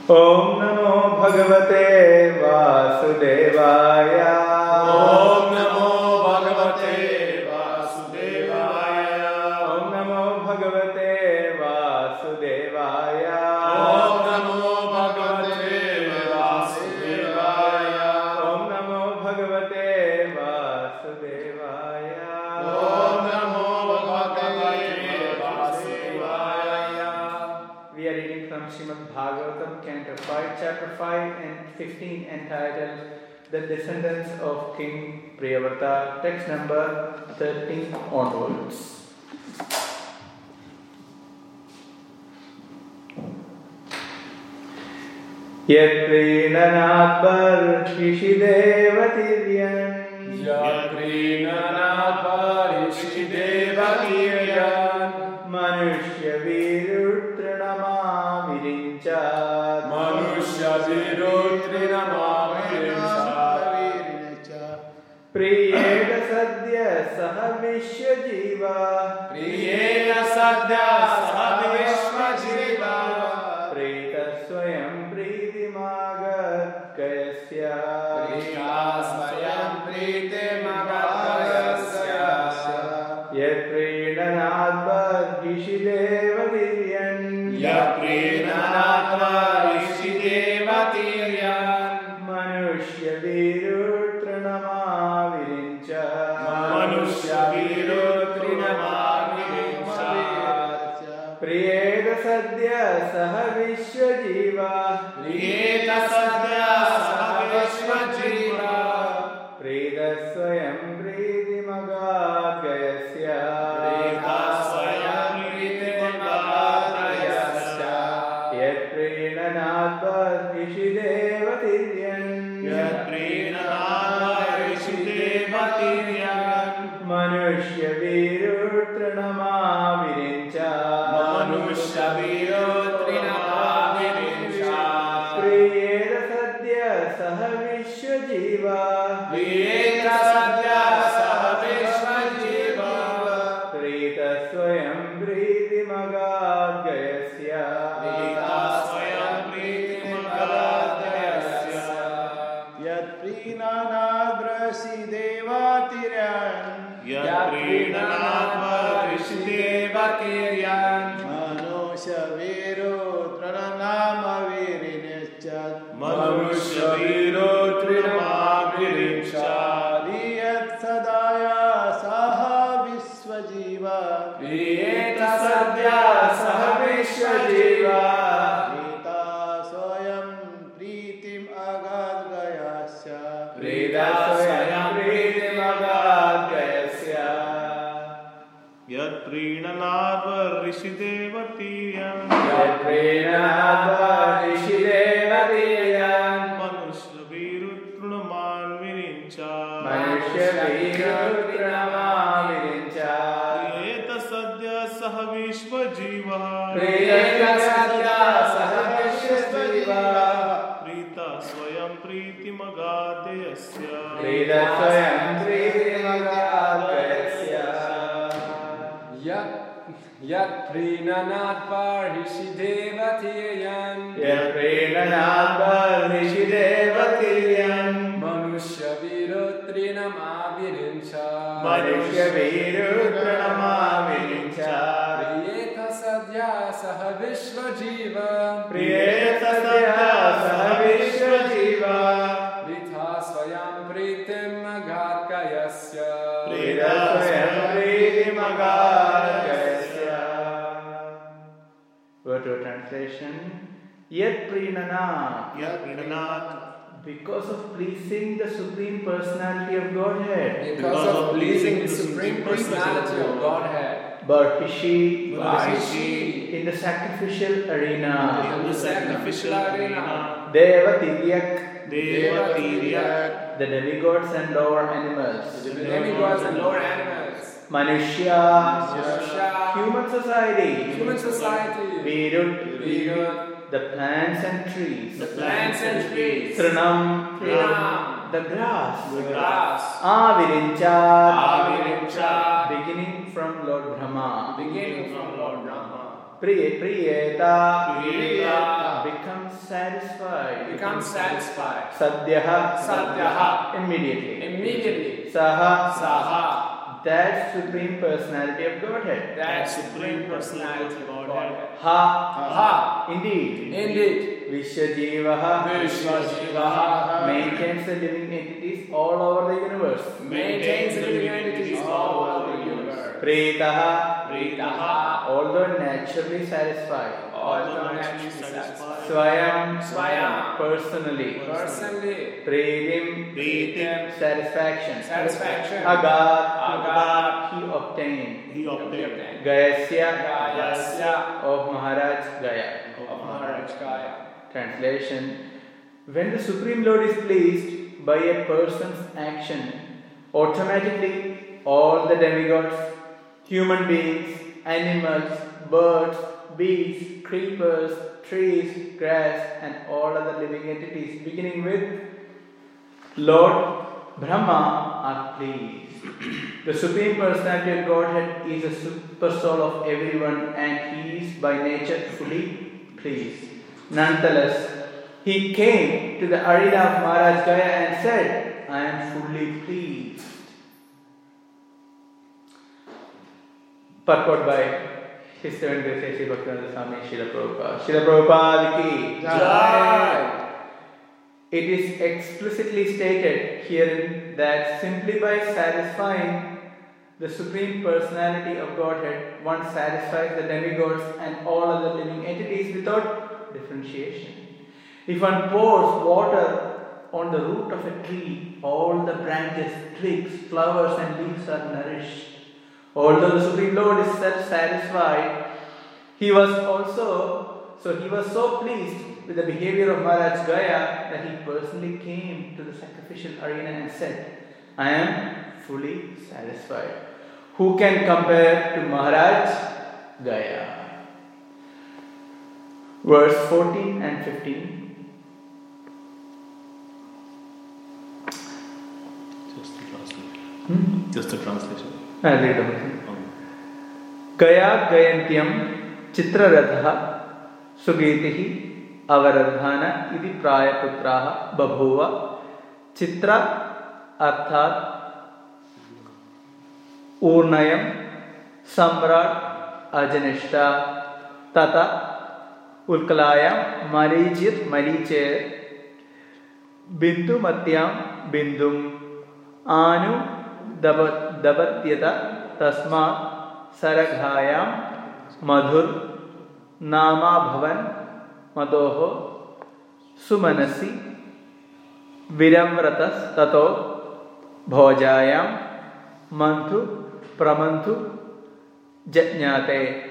ओम नमो भगवते वासुदेवाय। ओम नमो भगवते वासुदेवाय। ओम नमो भगवते वासुदेवाय। ओम नमो भगवते वासुदेवाय। ओम नमो भगवते वासुदेवाय। ओम नमो भगवते वासुदेवाय। We are reading from Srimad Bhagavatam, Canto 5, Chapter 5 and 15, entitled The Descendants of King Priyavrata, text number 13 onwards. Yat prinanat parishidevatiryam. Yat prinanat parishidevatiryam. Manushya virutranamavirincat. Manushya virutranamavirincat. Priyeta sadya saha vishwajiva. Priyeta sadya saha vishwajiva. Preta swayam pritimagat kayasya. Prita swayam pritimagat-kayasya. Yat prinanat parishidevatiryam. Yat prinanat parishidevatiryam. Manushya virutranamavirincat. Manushya virutranamavirincat. Priyeta sadya saha vishwajiva. Priyeta sadya saha vishwajiva. Preta swayam pritimagat kayasya. Prita swayam pritimagat-kayasya. Yat prinanat parishidevatiryam. Yat prinanat parishidevatiryam. Manushya virutranamavirincat. Manushya virutranamavirincat. Priyeta sadya saha vishwajiva. Priyeta sadya saha vishwajiva. Preta swayam pritimagat kayasya. Prita swayam pritimagat-kayasya. Yat prinanat parishidevatiryam. Yat prinanat parishidevatiryam. Manushya virutranamavirincat. Manushya virutranamavirincat. Priyet sadaya saha vishwajiva. Priyeta sadya saha vishwajiva. Prita swayam pritim agat-kayasya. Prita swayam pritimagat kayasya. यत् प्रीणनाद ऋषिदेवतीयं Yat prinanat parishidevatiryam. मनुष्य वीरुतृणमान् विरिञ्चा Manushya virutranamavirincat. प्रियेत सद्य सह विश्वजीवः Priyeta sadya saha vishwajiva. Preeta स्वयं प्रीतिमगाद्यस्य Preta swayam pritimagat kayasya. Yat prinanat parishidevatiryam. Yat prinanat parishidevatiryam. Manushya virutranamavirincat. Manushya virutranamavirincat. Priyeta sadya saha vishwajiva. Priyeta sadya saha vishwajiva. Prita swayam pritimagat-kayasya. Preta swayam pritimagat kayasya. Word to translation. Yat prinanat. यत् प्रीणनाद Because of pleasing the Supreme Personality of Godhead. Because of pleasing the Supreme Personality of Godhead. Barhishi. Barhishi. In the sacrificial arena. In the sacrificial arena. Devatiryak. देवतीर्यक The demigods and lower animals. The demigods and lower animals. Manushya. Manushya. Human society. Human society. Virut. Virut. The plants and trees. The plants and trees. Trinam. Trinam. The grass. The grass. Avirincat. Avirincat. Beginning from Lord Brahma. Beginning from Lord Brahma. Priyeta Priyeta becomes satisfied. becomes satisfied. Sadhyaha Immediately. Saha that supreme personality of Godhead. That supreme personality of Godhead. Ha indeed. Vishwajivaha maintains the living entities all over the universe. Maintains the living entities all over the universe. Pretaha although naturally satisfied. Although naturally satisfied. Swayam personally. Pretim satisfaction. Agad he obtained. Gayasya of Maharaj Gaya. Translation: when the Supreme Lord is pleased by a person's action, automatically all the demigods, human beings, animals, birds, beasts, creepers, trees, grass, and all other living entities, beginning with Lord Brahma, are pleased. The Supreme Personality of Godhead is a super soul of everyone, and he is by nature fully pleased. Nonetheless, he came to the arena of Maharaj Gaya and said, I am fully pleased. Purport by His Seven Grace Sri Bhaktivedanta Swami Srila Prabhupada. Srila Prabhupada ki Jai. It is explicitly stated herein that simply by satisfying the Supreme Personality of Godhead, one satisfies the demigods and all other living entities without differentiation. If one pours water on the root of a tree, all the branches, twigs, flowers and leaves are nourished. Although the Supreme Lord is self-satisfied, he was so pleased with the behavior of Maharaj Gaya that he personally came to the sacrificial arena and said, I am fully satisfied. Who can compare to Maharaj Gaya? Verse 14 and 15. Just the translation. I'll read it. Gaya Gayantyam Chitraratha Sugitihi Avaradhana Idi Prayaputraha Babhuva Chitra Arthat Urnayam Samrat Ajanishta Tata Ulkalayam Mariche Bindu Matyam Bindum Anu Dabatyata Tasma Saraghayam Madhur Nama Bhavan Madoho Sumanasi Viramvratas Tato Bhojayam Manthu Pramanthu Jajñate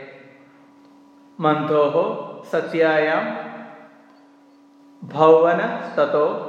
Manthoho Satyayam Bhavana Tato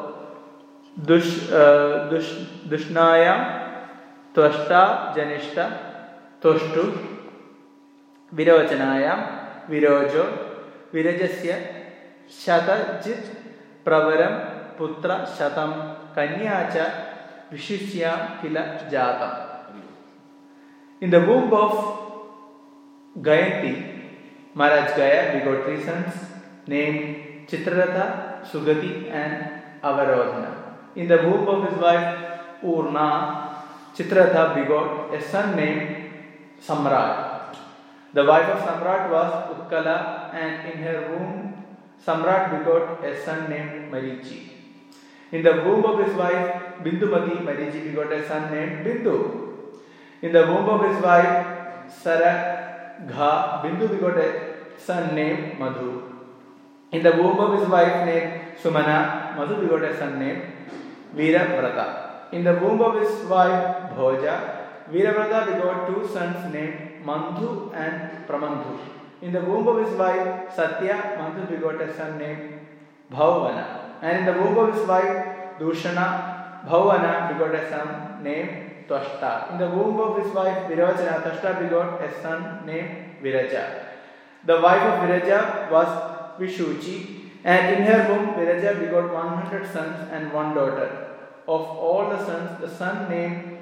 Dushnayam Tvashta Janishta Toshtu Viravachanayam Virojo Virajasya Shatajit Pravaram Putra Shatam Kanyacha Vishishyam Kila Jatam. In the womb of Gayanti, Maharaj Gaya begot three sons named Chitraratha, Sugati and Avarodhana. In the womb of his wife Urna, Chitraratha begot a son named Samrat. The wife of Samrat was Utkala, and in her womb Samrat begot a son named Marichi. In the womb of his wife Bindumati, Marichi begot a son named Bindu. In the womb of his wife Saragha, Bindu begot a son named Madhu. In the womb of his wife named Sumana, Madhu begot a son named Viravrata. In the womb of his wife Bhoja, Viravrata begot two sons named Manthu and Pramanthu. In the womb of his wife Satya, Manthu begot a son named Bhavana. And in the womb of his wife Dushana, Bhavana begot a son named Tvashta. In the womb of his wife Viravachana, Tvashta begot a son named Viraja. The wife of Viraja was Vishuchi, and in her womb Viraja begot 100 sons and one daughter. Of all the sons, the son named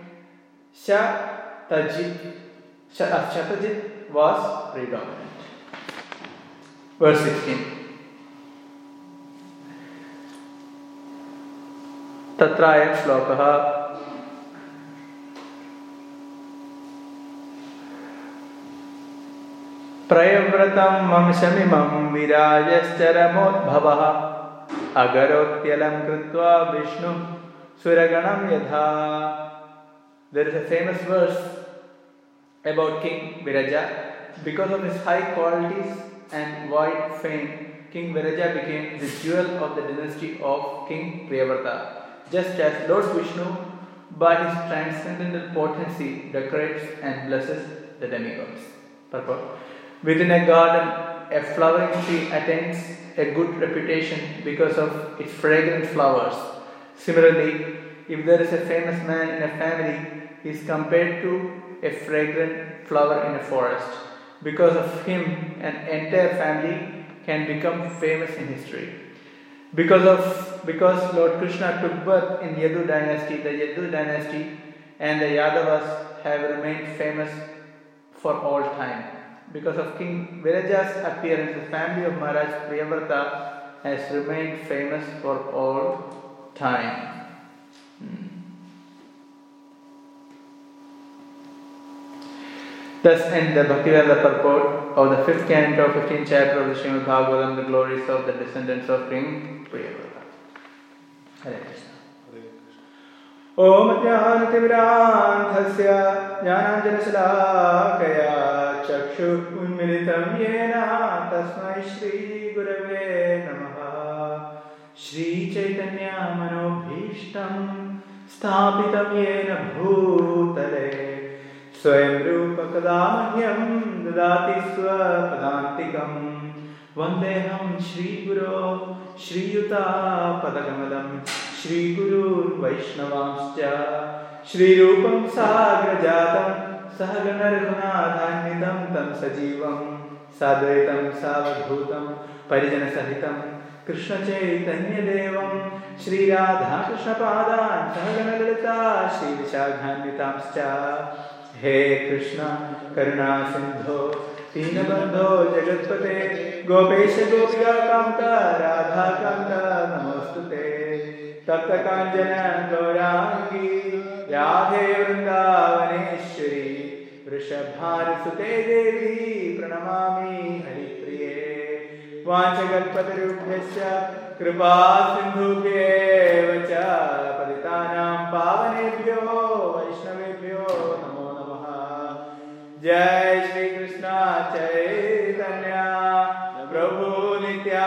Shatajit was predominant. verse 16. तत्रायं श्लोकः प्रयव्रतं वंशमिमं विराजश्चरमोद्भवः अगरोत्यलं कृत्वा विष्णु सुरगणं यथा. There is a famous verse about King Viraja. Because of his high qualities and wide fame, King Viraja became the jewel of the dynasty of King Priyavrata. Just as Lord Vishnu, by his transcendental potency, decorates and blesses the demigods. Purport. Within a garden, a flowering tree attains a good reputation because of its fragrant flowers. Similarly, if there is a famous man in a family, he is compared to a fragrant flower in a forest. Because of him, an entire family can become famous in history. Because Lord Krishna took birth in Yadu dynasty, the Yadu dynasty and the Yadavas have remained famous for all time. Because of King Viraja's appearance, the family of Maharaj Priyavrata has remained famous for all time. Thus ends the Bhaktivedanta purport of the 5th canto, 15th chapter of the Srimad Bhagavatam, the glories of the descendants of King Priyavrata. Hare Krishna. Om Jnanatimirandhasya Jnananjanashalakaya Chakshur Unmilitam Yena Tasmai Shri Gurave Namaha. Shri Chaitanya Manobhishtam Sthapitam Yena Bhutale Swayam Rupa Kadamahyam Dadati Swapadantikam Vandeham Shri Guru Shri Yuta Padakamalam Shri Guru Vaishnavamscha Shri Rupam Sagrajatam Sahagana Raghunathanidam Tam Sajivam Sadvaitam Savadhutam Parijana Sahitam Krishna Chaitanya Devam Shri Radha Krishna Padan Sahagana Lalita Shri Vishaghanvitamscha. He Krishna Karuna Sindho Dinabandho Jagatpate Gopesha Gopika Kanta Radha Kanta Namostute Tapta Kanjana Gaurangi Radhe Vrindavaneshwari Vrishabhari Sute Devi Pranamami Haripriye Vanchagalpatarubhyasya Kripa Sindhubhye Vacha Paditanam Pavanebhyo Vaishnavebhyo Namo Jai Shri Krishna Chaitanya Prabhu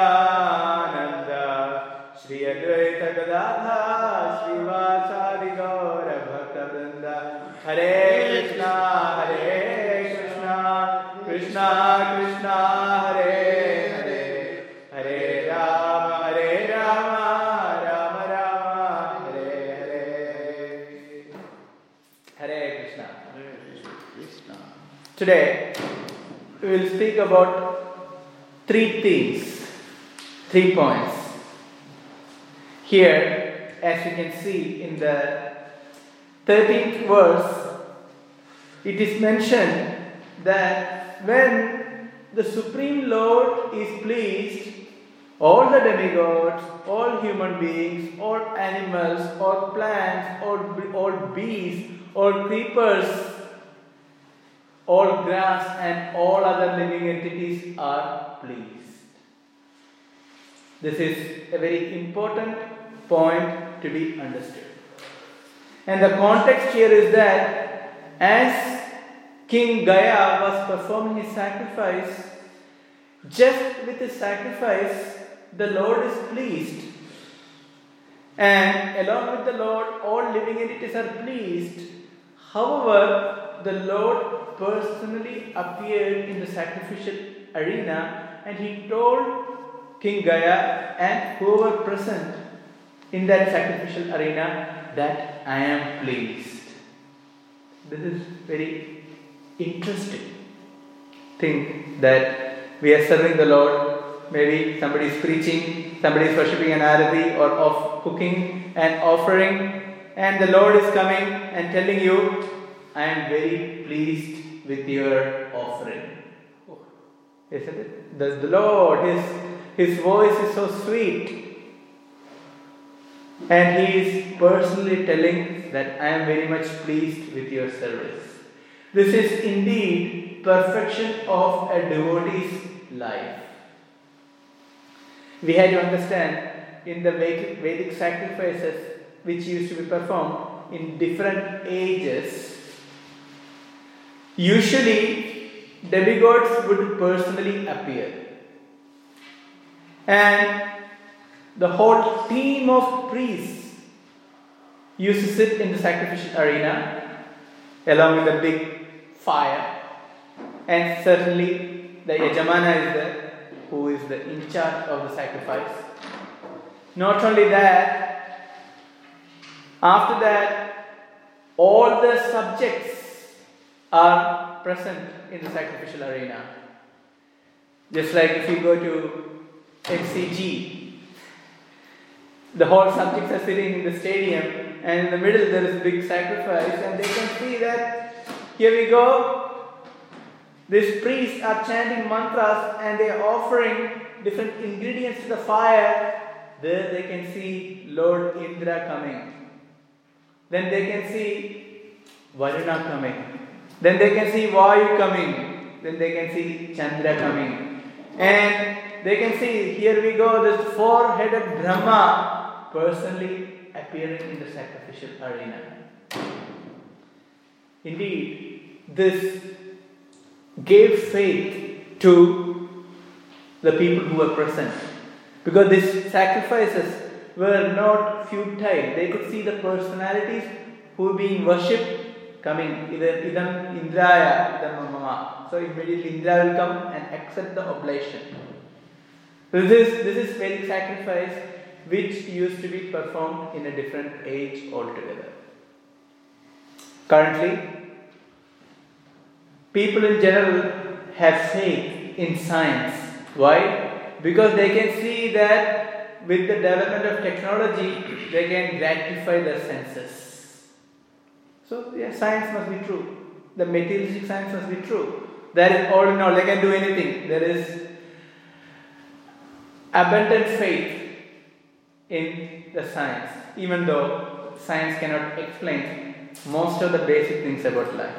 Nityananda Shri Advaita Gadadha Shri Vasadi Gaura Bhakta Vrinda. Hare Krishna Krishna Krishna Hare Hare Hare Rama Rama Rama Hare Hare. Hare Krishna. Today, we will speak about 3 themes, 3 points. Here, as you can see in the 13th verse, it is mentioned that when the Supreme Lord is pleased, all the demigods, all human beings, all animals, all plants, all beasts, all creepers, all grass and all other living entities are pleased. This is a very important point to be understood. And the context here is that as King Gaya was performing his sacrifice, just with his sacrifice, the Lord is pleased. And along with the Lord, all living entities are pleased. However, the Lord personally appeared in the sacrificial arena and he told King Gaya and whoever present in that sacrificial arena that I am pleased. This is very interesting thing that we are serving the Lord. Maybe somebody is preaching, somebody is worshipping an arati or of cooking and offering, and the Lord is coming and telling you, I am very pleased with your offering. Isn't it? The Lord, His voice is so sweet. And He is personally telling that I am very much pleased with your service. This is indeed perfection of a devotee's life. We had to understand in the Vedic sacrifices which used to be performed in different ages, usually demigods would personally appear. And the whole team of priests used to sit in the sacrificial arena along with a big fire. And certainly the Yajamana is there, who is in charge of the sacrifice. Not only that, after that, all the subjects are present in the sacrificial arena. Just like if you go to MCG, the whole subjects are sitting in the stadium, and in the middle there is a big sacrifice, and they can see that here we go. These priests are chanting mantras and they are offering different ingredients to the fire. There they can see Lord Indra coming. Then they can see Varuna coming. Then they can see Vayu coming. Then they can see Chandra coming. And they can see, here we go, this four-headed Brahma personally appearing in the sacrificial arena. Indeed, this gave faith to the people who were present, because these sacrifices were not futile. They could see the personalities who were being worshipped coming, either Idam Indraya, Idam Mama. So immediately Indra will come and accept the oblation. This is Vedic sacrifice which used to be performed in a different age altogether. Currently, people in general have faith in science. Why? Because they can see that with the development of technology, they can gratify their senses. So, science must be true. The materialistic science must be true. That is all in all. They can do anything. There is abundant faith in the science, even though science cannot explain most of the basic things about life.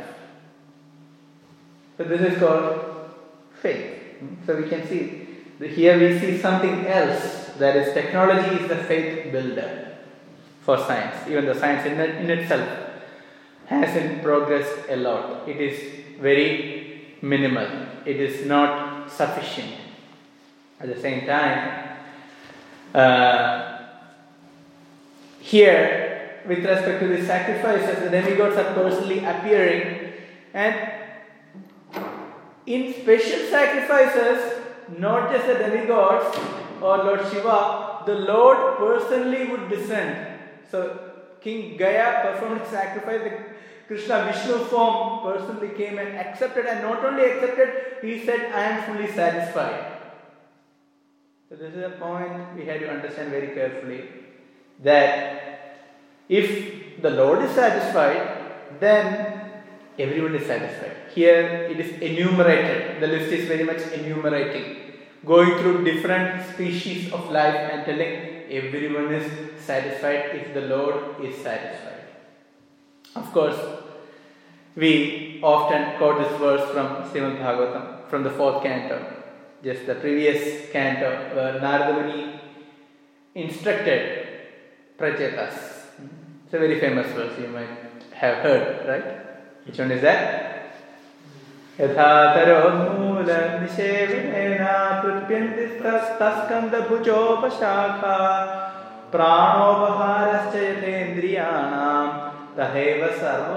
So this is called faith. So we can see, here we see something else, that is technology is the faith builder for science. Even the science in itself has progressed a lot. It is very minimal. It is not sufficient. At the same time, here, with respect to the sacrifices, the demigods are personally appearing, and in special sacrifices, not just the demigods or Lord Shiva, the Lord personally would descend. So, King Gaya performed sacrifice, the Krishna Vishnu form personally came and accepted, and not only accepted, he said, I am fully satisfied. So this is a point we have to understand very carefully, that if the Lord is satisfied, then everyone is satisfied. Here it is enumerated. The list is very much enumerating, going through different species of life and telling everyone is satisfied if the Lord is satisfied. Of course, we often quote this verse from Srimad Bhagavatam, from the 4th canto, just the previous canto, where Narada Muni instructed Prachetas. It's a very famous verse, you might have heard, right? Which one is that? Yatha mula nishevena prutpyantis taskanda bhujopashakha pranobhaharascha yatendriyanam taheva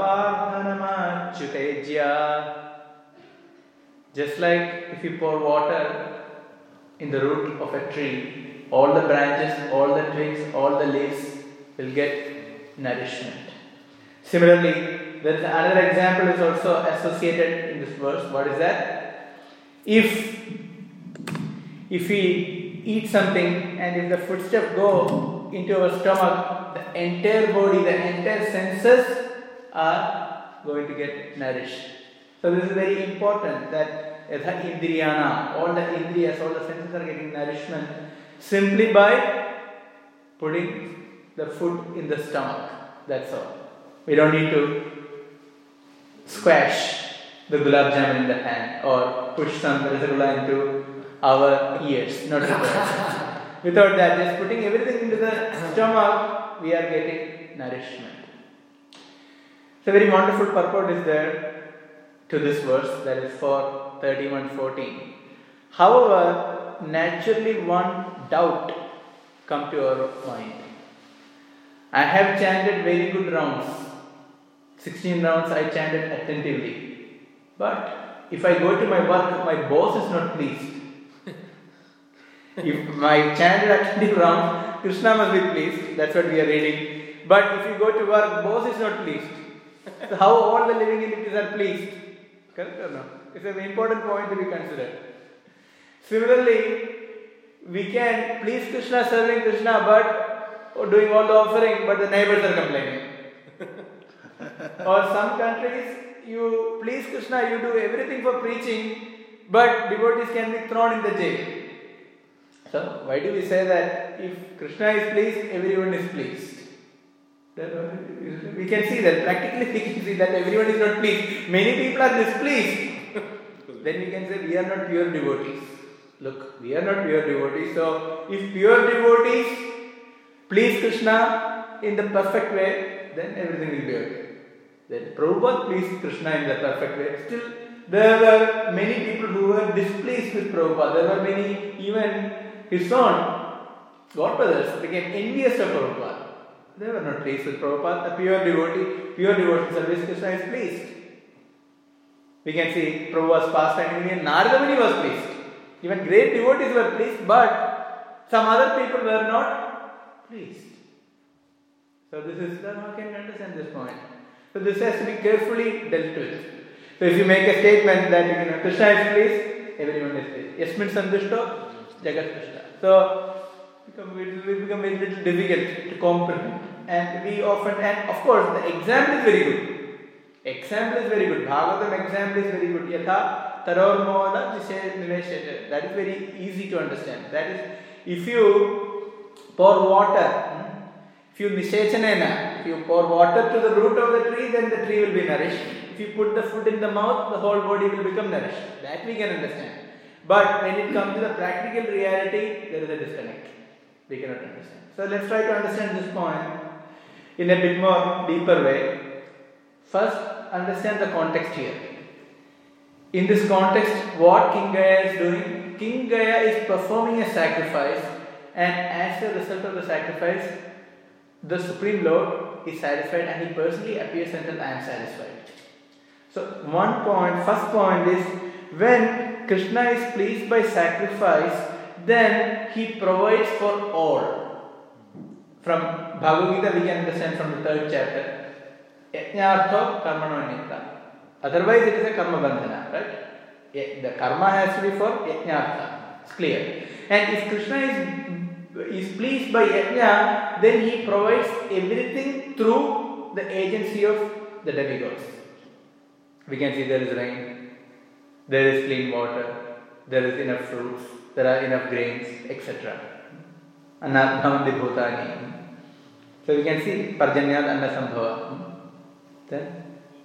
sarvardhanamachyutejya. Just like if you pour water in the root of a tree, all the branches, all the twigs, all the leaves will get nourishment. Similarly, there is another example is also associated in this verse. What is that? If we eat something and if the footsteps go into our stomach, the entire body, the entire senses are going to get nourished. So this is very important, that Yatha Indriyana, all the Indriyas, all the senses are getting nourishment simply by putting the food in the stomach. That's all. We don't need to squash the gulab jamun in the hand or push some rasagula into our ears. Not at all. Without that, just putting everything into the stomach, we are getting nourishment. So, very wonderful purport is there to this verse, that is for 31:14. However, naturally one doubt come to our mind. I have chanted very good rounds. 16 rounds I chanted attentively. But if I go to my work, my boss is not pleased. If my chanted attentive rounds, Krishna must be pleased. That's what we are reading. But if you go to work, boss is not pleased. So how all the living entities are pleased? Correct or no? It's an important point to be considered. Similarly, we can please Krishna, serving Krishna, but doing all the offering, but the neighbors are complaining. Or some countries, you please Krishna, you do everything for preaching, but devotees can be thrown in the jail. So, why do we say that if Krishna is pleased, everyone is pleased? We can see that, practically we can see that everyone is not pleased. Many people are displeased. Then we can say we are not pure devotees. Look, we are not pure devotees. So, if pure devotees please Krishna in the perfect way, then everything will be okay. Then Prabhupada pleased Krishna in the perfect way. Still, there were many people who were displeased with Prabhupada. There were many, even his son, godbrothers, became envious of Prabhupada. They were not pleased with Prabhupada. A pure devotee, pure devotion service, Krishna is pleased. We can see Prabhupada's pastime, even Narada Muni was pleased. Even great devotees were pleased, but some other people were not pleased. So this is, how can you understand this point? So this has to be carefully dealt with. So if you make a statement that Krishna is pleased, everyone is pleased. Yasmin santushto, jagat krishna. So it will become a little difficult to comprehend. And we often, and of course the example is very good. Example is very good. Bhagavatam example is very good. Yatha tarormoda niveshete. That is very easy to understand. That is, if you pour water, if you pour water to the root of the tree, then the tree will be nourished. If you put the food in the mouth, the whole body will become nourished. That we can understand. But when it comes to the practical reality, there is a disconnect. We cannot understand. So let's try to understand this point in a bit more deeper way. First, understand the context here. In this context, what King Gaya is doing? King Gaya is performing a sacrifice, and as a result of the sacrifice, the Supreme Lord is satisfied, and he personally appears until I am satisfied. So first point is, when Krishna is pleased by sacrifice, then he provides for all. From Bhagavad Gita we can understand from the 3rd chapter, Yajñārtho karmano niyata. Otherwise it is a karma bandhana, right? The karma has to be for yajñārtha. It's clear. And if Krishna is pleased by yajna, then he provides everything through the agency of the demigods. We can see there is rain, there is clean water, there is enough fruits, there are enough grains, etc. Annadhamandi bhutani. So we can see Parjanyad Anna Sambhava. Then,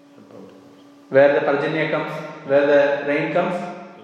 where the Parjanya comes, where the rain comes,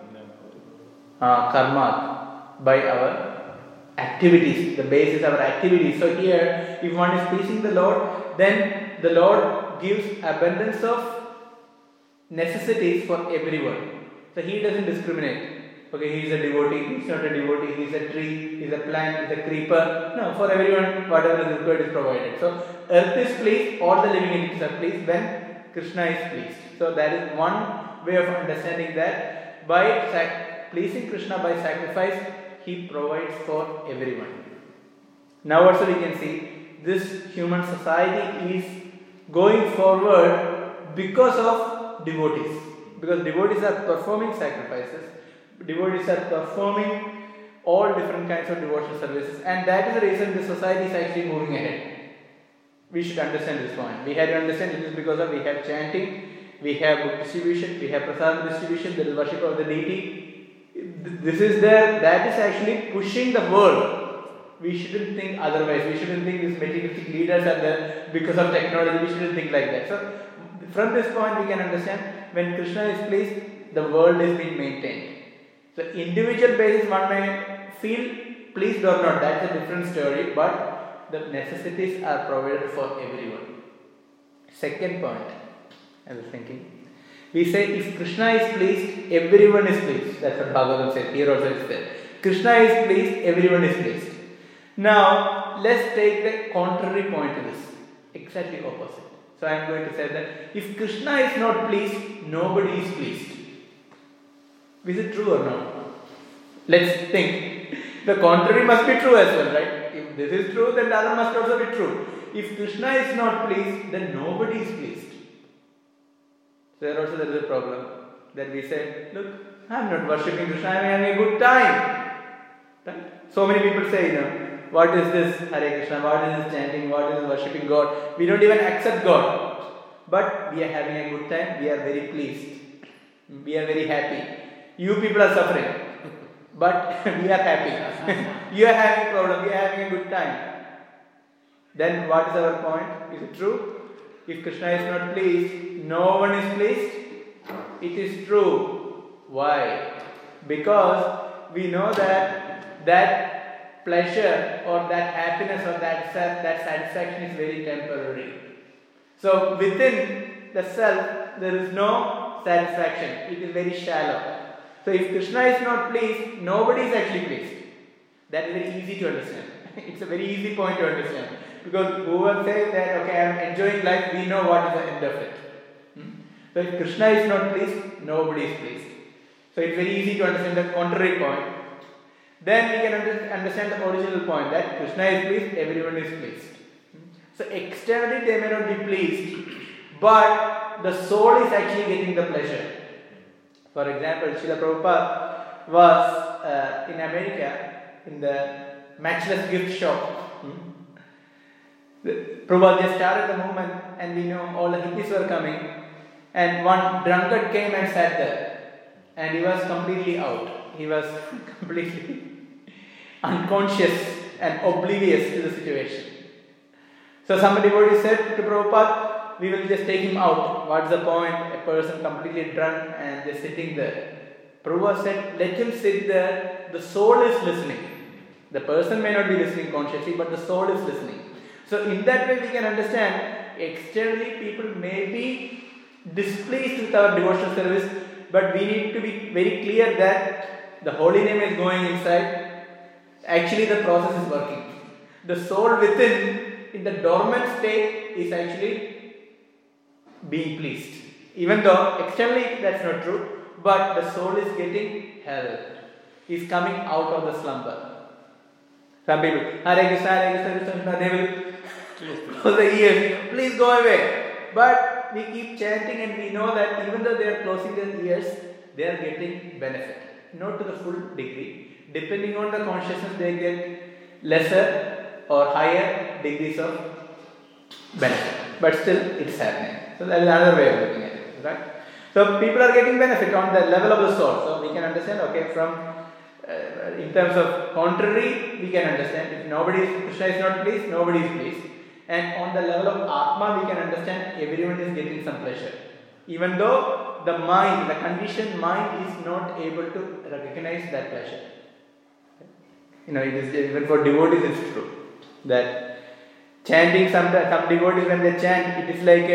karma, by our activities, the base is our activities. So here, if one is pleasing the Lord, then the Lord gives abundance of necessities for everyone. So he doesn't discriminate. Okay, he is a devotee, he is not a devotee, he is a tree, he is a plant, he is a creeper. No, for everyone, whatever is required is provided. So earth is pleased, all the living entities are pleased when Krishna is pleased. So that is one way of understanding that by pleasing Krishna by sacrifice, he provides for everyone. Now also we can see this human society is going forward because of devotees. Because devotees are performing sacrifices, devotees are performing all different kinds of devotional services, and that is the reason the society is actually moving ahead. We should understand this point. We have to understand it is because of we have chanting, we have book distribution, we have prasadam distribution, there is worship of the deity. This is there, that is actually pushing the world. We shouldn't think otherwise. We shouldn't think these materialistic leaders are there because of technology. We shouldn't think like that. So, from this point, we can understand when Krishna is pleased, the world is being maintained. So, individual basis, one may feel pleased or not. That's a different story. But the necessities are provided for everyone. Second point, I was thinking. We say if Krishna is pleased, everyone is pleased. That's what Bhagavatam says. Here also it's there. Krishna is pleased, everyone is pleased. Now, let's take the contrary point to this. Exactly opposite. So, I am going to say that if Krishna is not pleased, nobody is pleased. Is it true or not? Let's think. The contrary must be true as well, right? If this is true, then the other must also be true. If Krishna is not pleased, then nobody is pleased. So, there also there is a problem. That we say, look, I am not worshipping Krishna, I am having a good time. Right? So many people say, what is this Hare Krishna, what is this chanting, what is worshipping God? We don't even accept God. But we are having a good time, we are very pleased. We are very happy. You people are suffering. But we are happy. You are having a problem, we are having a good time. Then what is our point? Is it true? If Krishna is not pleased, no one is pleased. It is true. Why? Because we know that pleasure or that happiness or that satisfaction is very temporary. So within the self there is no satisfaction. It is very shallow. So if Krishna is not pleased, nobody is actually pleased. That is very easy to understand. It's a very easy point to understand. Because whoever says that, okay, I am enjoying life, we know what is the end of it. So if Krishna is not pleased, nobody is pleased. So it's very easy to understand the contrary point. Then we can understand the original point that Krishna is pleased, everyone is pleased. So externally they may not be pleased, but the soul is actually getting the pleasure. For example, Srila Prabhupada was in America in the Matchless Gift Shop. Prabhupada just started the movement and we know all the hippies were coming, and one drunkard came and sat there and he was completely out. He was completely unconscious and oblivious to the situation. So some devotee said to Prabhupada, we will just take him out. What's the point? A person completely drunk and just sitting there. Prabhupada said, let him sit there. The soul is listening. The person may not be listening consciously, but the soul is listening. So in that way we can understand, externally people may be displeased with our devotional service, but we need to be very clear that the holy name is going inside. Actually the process is working. The soul within, in the dormant state, is actually being pleased. Even though externally that's not true, but the soul is getting help. Is coming out of the slumber. Some people, Hare Krishna, Hare Krishna, Krishna, they will close the ears, please go away. But we keep chanting and we know that even though they are closing their ears, they are getting benefit. Not to the full degree. Depending on the consciousness, they get lesser or higher degrees of benefit. But still, it's happening. So that is another way of looking at it, right? So people are getting benefit on the level of the soul. So we can understand, okay, from in terms of contrary, we can understand if Krishna is not pleased, nobody is pleased. And on the level of Atma, we can understand everyone is getting some pleasure. Even though the mind, the conditioned mind is not able to recognize that pleasure. It is even for devotees it's true. That chanting, some devotees when they chant, it is like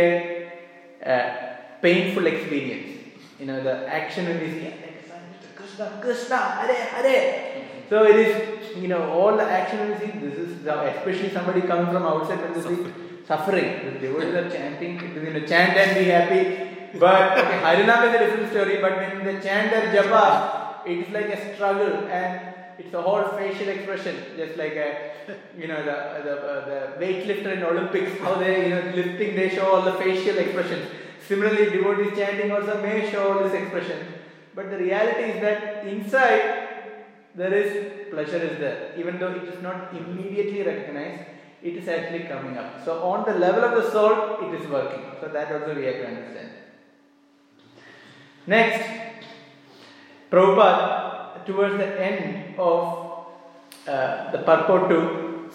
a painful experience. The action when we see Krishna, Krishna, Hare, Hare. So it is, all the action when we see, this is, especially somebody coming from outside when they see suffering. The devotees are chanting, it is, chant and be happy. But, okay, Harinam is a different story, but when they chant their japa, it is like a struggle and it's a whole facial expression, just like the weightlifter in Olympics, how they, lifting, they show all the facial expressions. Similarly, devotees chanting also may show all these expressions. But the reality is that inside, there is pleasure is there. Even though it is not immediately recognized, it is actually coming up. So on the level of the soul, it is working. So that also we have to understand. Next, Prabhupada, towards the end of the purport to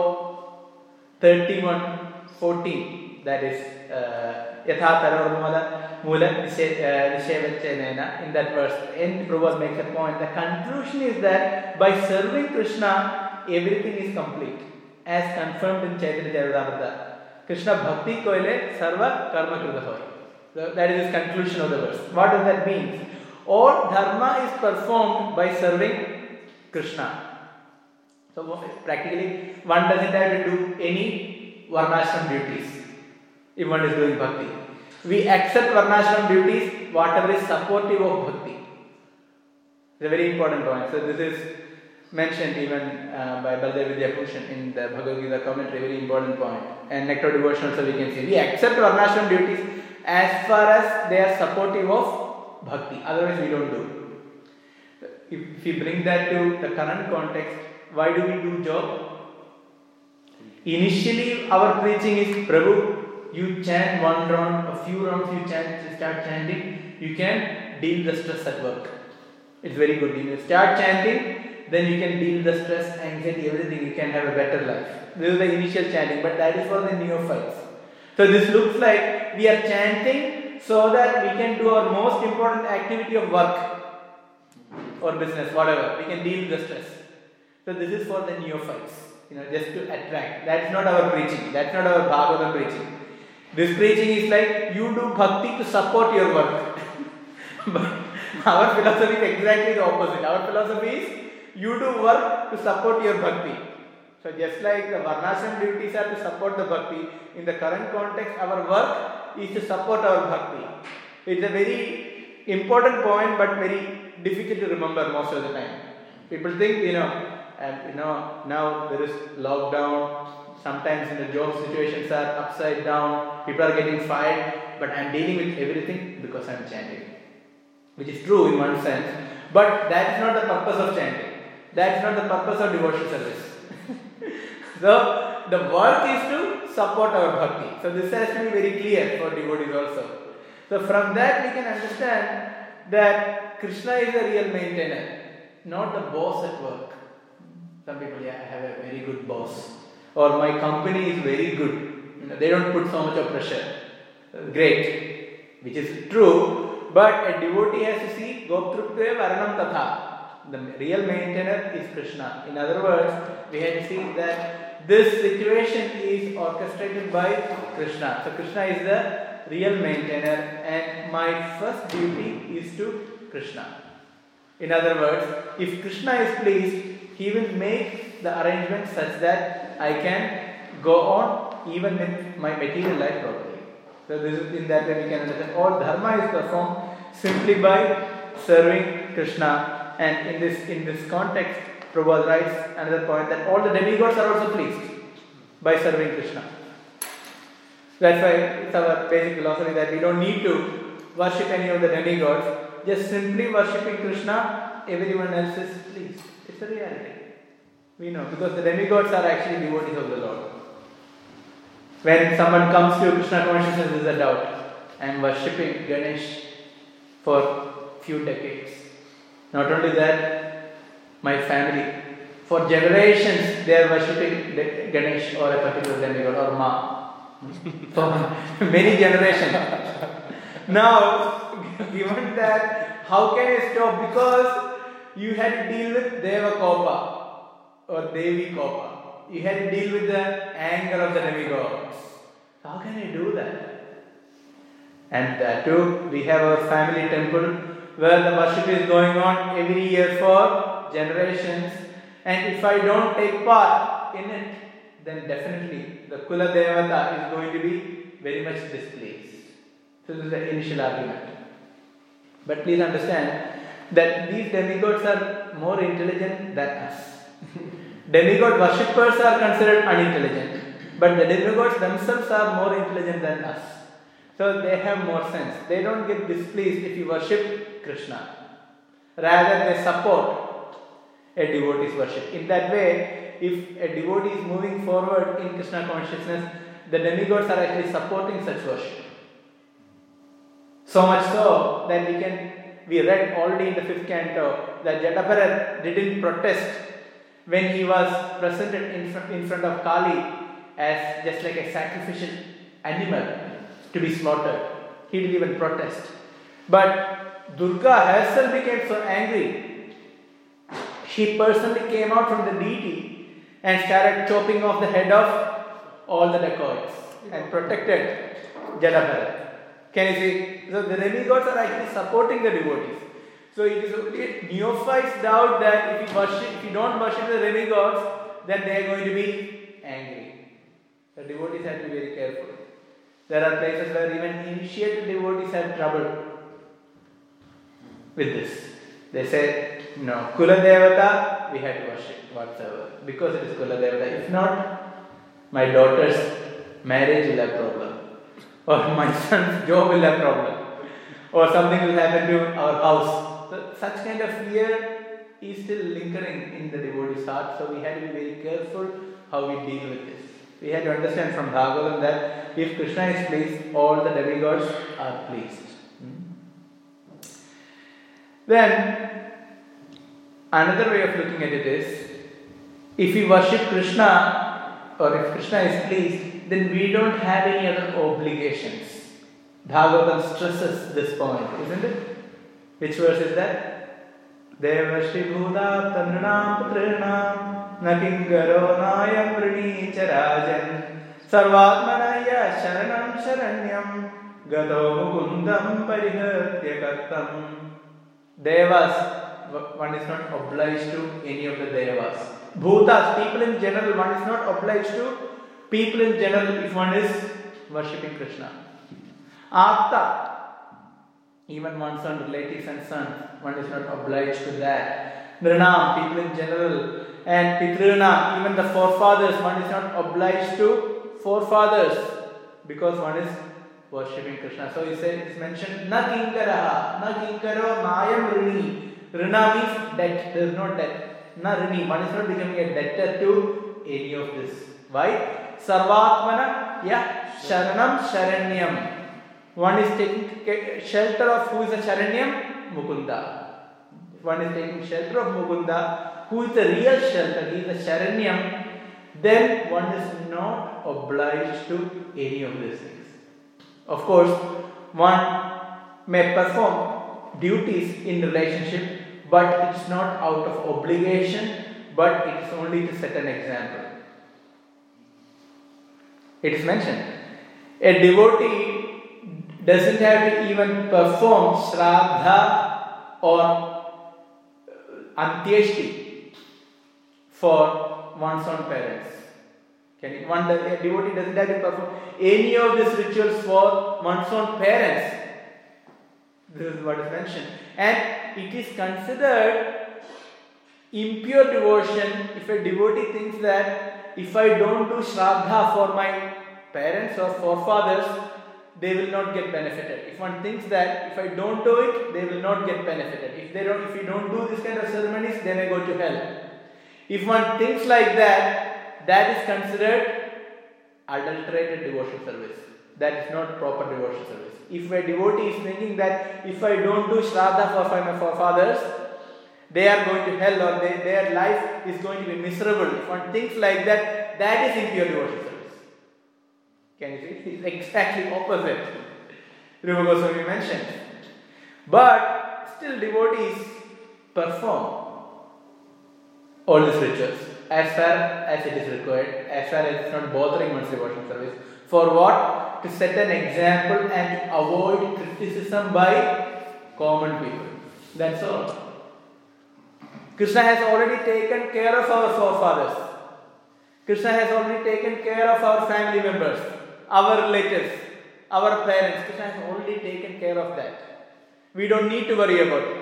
4:31:14, that is Yatha Tarormala Mula Nishevachenena, in that verse, end Prabhupada makes a point. The conclusion is that by serving Krishna, everything is complete, as confirmed in Chaitanya Charitamrita. Krishna Bhakti Koile Sarva Karma Krita Hoy. So that is his conclusion of the verse. What does that mean? All dharma is performed by serving Krishna. So practically, one doesn't have to do any varnashram duties if one is doing bhakti. We accept varnashram duties, whatever is supportive of bhakti. It's a very important point. So this is mentioned even by Baldev Vidyabhushan in the Bhagavad Gita commentary, very important point. And Nectar Devotion also we can see. We accept varnashram duties as far as they are supportive of bhakti. Otherwise we don't do. If we bring that to the current context, why do we do job? Initially our preaching is, Prabhu, you chant one round, a few rounds you start chanting, you can deal the stress at work. It's very good. When you start chanting, then you can deal the stress, anxiety, everything. You can have a better life. This is the initial chanting, but that is for the neophytes. So this looks like we are chanting so that we can do our most important activity of work or business, whatever. We can deal with the stress. So this is for the neophytes, just to attract. That's not our preaching. That's not our Bhagavatam preaching. This preaching is like you do bhakti to support your work. But our philosophy is exactly the opposite. Our philosophy is you do work to support your bhakti. So just like the varnashram duties are to support the bhakti, in the current context, our work is to support our bhakti. It's a very important point, but very difficult to remember most of the time. People think, now there is lockdown. Sometimes in the job situations are upside down. People are getting fired, but I am dealing with everything because I am chanting, which is true in one sense. But that is not the purpose of chanting. That is not the purpose of devotional service. So the work is to support our bhakti. So this has to be very clear for devotees also. So from that we can understand that Krishna is the real maintainer, not the boss at work. Some people, I have a very good boss, or my company is very good. They don't put so much of pressure. Great, which is true, but a devotee has to see Goptruptve Varanam Tatha. The real maintainer is Krishna. In other words, we have to see that this situation is orchestrated by Krishna. So Krishna is the real maintainer, and my first duty is to Krishna. In other words, if Krishna is pleased, He will make the arrangements such that I can go on even with my material life properly. So this is, in that way we can understand all dharma is performed simply by serving Krishna. And in this context, Prabhupada writes another point that all the demigods are also pleased by serving Krishna. That's why it's our basic philosophy that we don't need to worship any of the demigods. Just simply worshipping Krishna, everyone else is pleased. It's a reality. We know, because the demigods are actually devotees of the Lord. When someone comes to Krishna consciousness, there is a doubt. I am worshipping Ganesh for few decades. Not only that, my family, for generations they are worshipping Ganesh or a particular demigod or Ma. For many generations. Now, given that, how can I stop? Because you had to deal with Deva Kopa or Devi Kopa. You had to deal with the anger of the demigods. How can I do that? And too, we have our family temple where the worship is going on every year for generations. And if I don't take part in it, then definitely the Kula Devata is going to be very much displeased. So this is the initial argument. But please understand that these demigods are more intelligent than us. Demigod worshippers are considered unintelligent, but the demigods themselves are more intelligent than us. So they have more sense. They don't get displeased if you worship Krishna. Rather, they support a devotee's worship. In that way, if a devotee is moving forward in Krishna consciousness, the demigods are actually supporting such worship. So much so that we read already in the 5th canto that Jadabharat didn't protest when he was presented in front of Kali as just like a sacrificial animal to be slaughtered. He didn't even protest. But Durga herself became so angry. She personally came out from the deity and started chopping off the head of all the dacoits and protected Jadabharat. Can you see? So the demigods are actually supporting the devotees. So it is only neophytes doubt that if you don't worship the demigods, then they are going to be angry. The devotees have to be very careful. There are places where even initiated devotees have trouble with this. They say, no, Kula Devata, we have to worship whatsoever. Because it is Kula Devata. If not, my daughter's marriage will have problem. Or my son's job will have problem. Or something will happen to our house. So such kind of fear is still lingering in the devotee's heart. So we have to be very careful how we deal with this. We have to understand from Bhagavatam that if Krishna is pleased, all the demigods are pleased. Then, another way of looking at it is, if we worship Krishna, or if Krishna is pleased, then we don't have any other obligations. Bhagavatam stresses this point, isn't it? Which verse is that? Devashri Bhuda Tanranam Putranam Nakingaro Nayam Vrni Charajan Sarvatmanaya Sharanam Sharanyam Gato Mukundam Parihatya Kartam. Devas, one is not obliged to any of the devas. Bhutas, people in general, one is not obliged to people in general if one is worshipping Krishna. Apta, even one's own relatives and sons, one is not obliged to that. Nranam, people in general, and Pitrunam, even the forefathers, one is not obliged to forefathers because one is worshipping Krishna. So he said, it's mentioned, Na kinkaraha, na kinkaro nayam rini. Rina means debt, there is no debt. Na rini, one is not becoming a debtor to any of this. Why? Sarvatmana, sharanam sharanyam. One is taking shelter of who is the Sharanyam? Mukunda. One is taking shelter of Mukunda, who is the real shelter, he is the Sharanyam, then one is not obliged to any of these things. Of course, one may perform duties in relationship, but it's not out of obligation, but it is only to set an example. It is mentioned, a devotee doesn't have to even perform Shraddha or Antyeshti for one's own parents. A devotee doesn't have to perform any of these rituals for one's own parents. This is what is mentioned. And it is considered impure devotion if a devotee thinks that if I don't do Shraddha for my parents or forefathers, they will not get benefited. If one thinks that if I don't do it, they will not get benefited. If you don't do this kind of ceremonies, they may go to hell. If one thinks like that, that is considered adulterated devotion service. That is not proper devotion service. If a devotee is thinking that if I don't do Shraddha for my forefathers, they are going to hell or their life is going to be miserable. If one thinks like that, that is impure devotion service. Can you see? It's exactly opposite. Rupa Goswami mentioned. But still devotees perform all these rituals as far as it is required, as far as it's not bothering one's devotion service. For what? To set an example and to avoid criticism by common people. That's all. Krishna has already taken care of our forefathers. Krishna has already taken care of our family members, our relatives, our parents. Krishna has already taken care of that. We don't need to worry about it.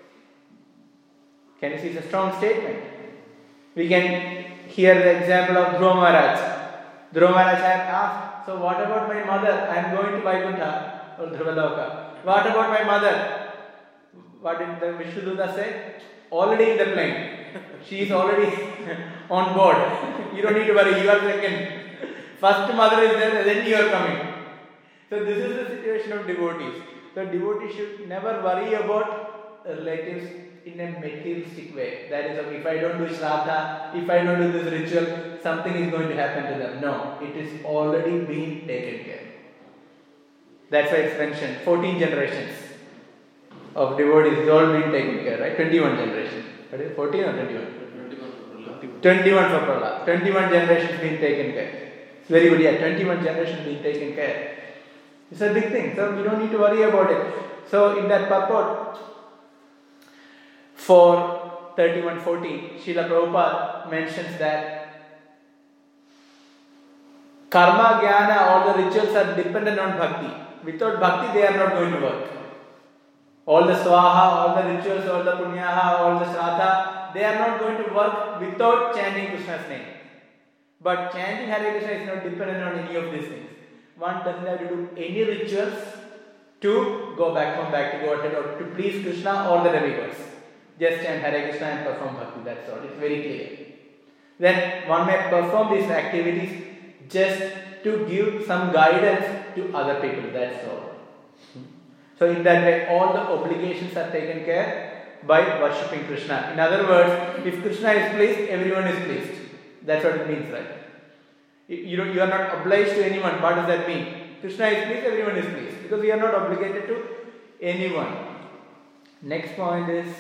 Can you see? It's a strong statement. We can hear the example of Dhruva Maharaj. Dhruva Maharaj had asked, so what about my mother? I am going to Vaikuntha or Dhruvaloka. What about my mother? What did the Vishnuduta say? Already in the plane. She is already on board. You don't need to worry, you are second. First mother is there, then you are coming. So this is the situation of devotees. So devotee should never worry about relatives in a materialistic way. That is, if I don't do Shraddha, if I don't do this ritual, something is going to happen to them. No, it is already being taken care. That's why it's mentioned 14 generations of devotees is all being taken care, right? 21 generations. What is it, 14 or 21? 21 for Prahlad. 21 generations being taken care. It's very good, yeah. 21 generations being taken care. It's a big thing, so we don't need to worry about it. So in that purport, for 31:14, Srila Prabhupada mentions that karma, jnana, all the rituals are dependent on bhakti. Without bhakti, they are not going to work. All the swaha, all the rituals, all the punyaha, all the shraddha, they are not going to work without chanting Krishna's name. But chanting Hare Krishna is not dependent on any of these things. One doesn't have to do any rituals to go back from back to Godhead or to please Krishna or the demigods. Just chant Hare Krishna and perform bhakti, that's all. It's very clear. Then one may perform these activities just to give some guidance to other people, that's all. So in that way, all the obligations are taken care by worshipping Krishna. In other words, if Krishna is pleased, everyone is pleased. That's what it means, right? You are not obliged to anyone. What does that mean? Krishna is pleased, everyone is pleased. Because we are not obligated to anyone. Next point is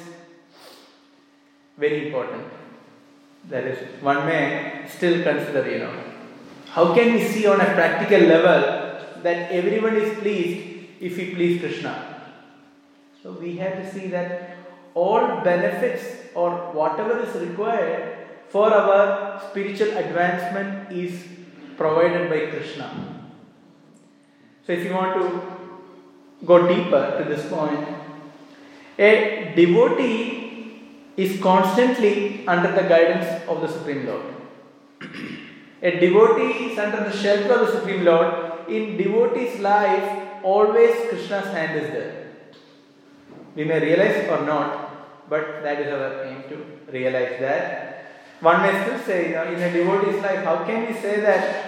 very important. That is, one may still consider, how can we see on a practical level that everyone is pleased if we please Krishna? So we have to see that all benefits or whatever is required for our spiritual advancement is provided by Krishna. So if you want to go deeper to this point, a devotee is constantly under the guidance of the Supreme Lord. A devotee is under the shelter of the Supreme Lord. In devotee's life, always Krishna's hand is there. We may realize or not, but that is our aim to realize that. One may still say, in a devotee's life, how can we say that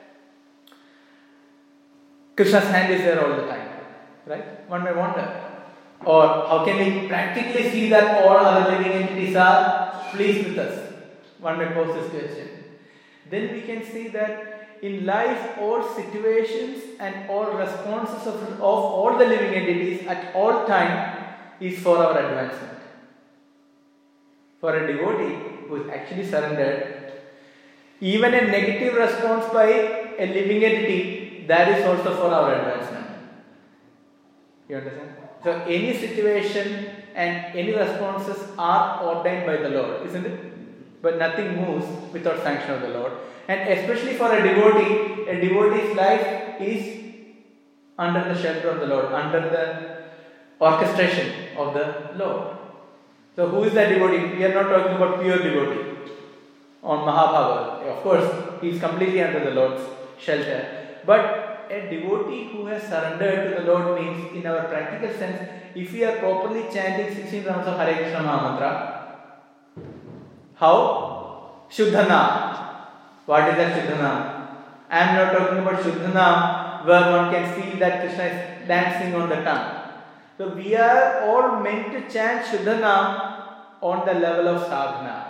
Krishna's hand is there all the time? Right? One may wonder. Or how can we practically see that all other living entities are pleased with us? One may pose this question. Then we can see that in life, all situations and all responses of all the living entities at all time is for our advancement. For a devotee who is actually surrendered, even a negative response by a living entity, that is also for our advancement. You understand? So any situation and any responses are ordained by the Lord, isn't it? But nothing moves without sanction of the Lord. And especially for a devotee's life is under the shelter of the Lord, under the orchestration of the Lord. So who is that devotee? We are not talking about pure devotee. On Mahabharata, of course, he is completely under the Lord's shelter. But a devotee who has surrendered to the Lord means, in our practical sense, if we are properly chanting 16 rounds of Hare Krishna Mahamantra, how? Shuddhanam. What is that Shuddhanam? I am not talking about Shuddhanam where one can feel that Krishna is dancing on the tongue. So we are all meant to chant Shuddhanam on the level of sadhana.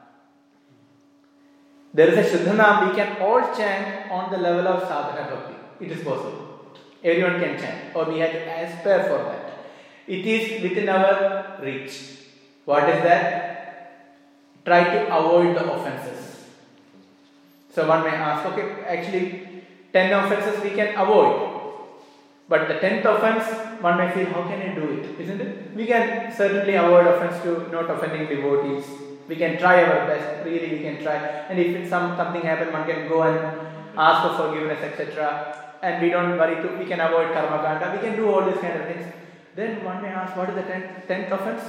There is a Shuddhanam we can all chant on the level of sadhana bhakti. It is possible. Everyone can chant, or we have to aspire for that. It is within our reach. What is that? Try to avoid the offenses. So one may ask, okay, actually 10 offenses we can avoid. But the 10th offense, one may feel, how can I do it? Isn't it? We can certainly avoid offense to not offending devotees. We can try our best, really we can try. And if something happens, one can go and ask for forgiveness, etc. And we don't worry, we can avoid karma kanda, we can do all these kind of things. Then one may ask, what is the 10th offense?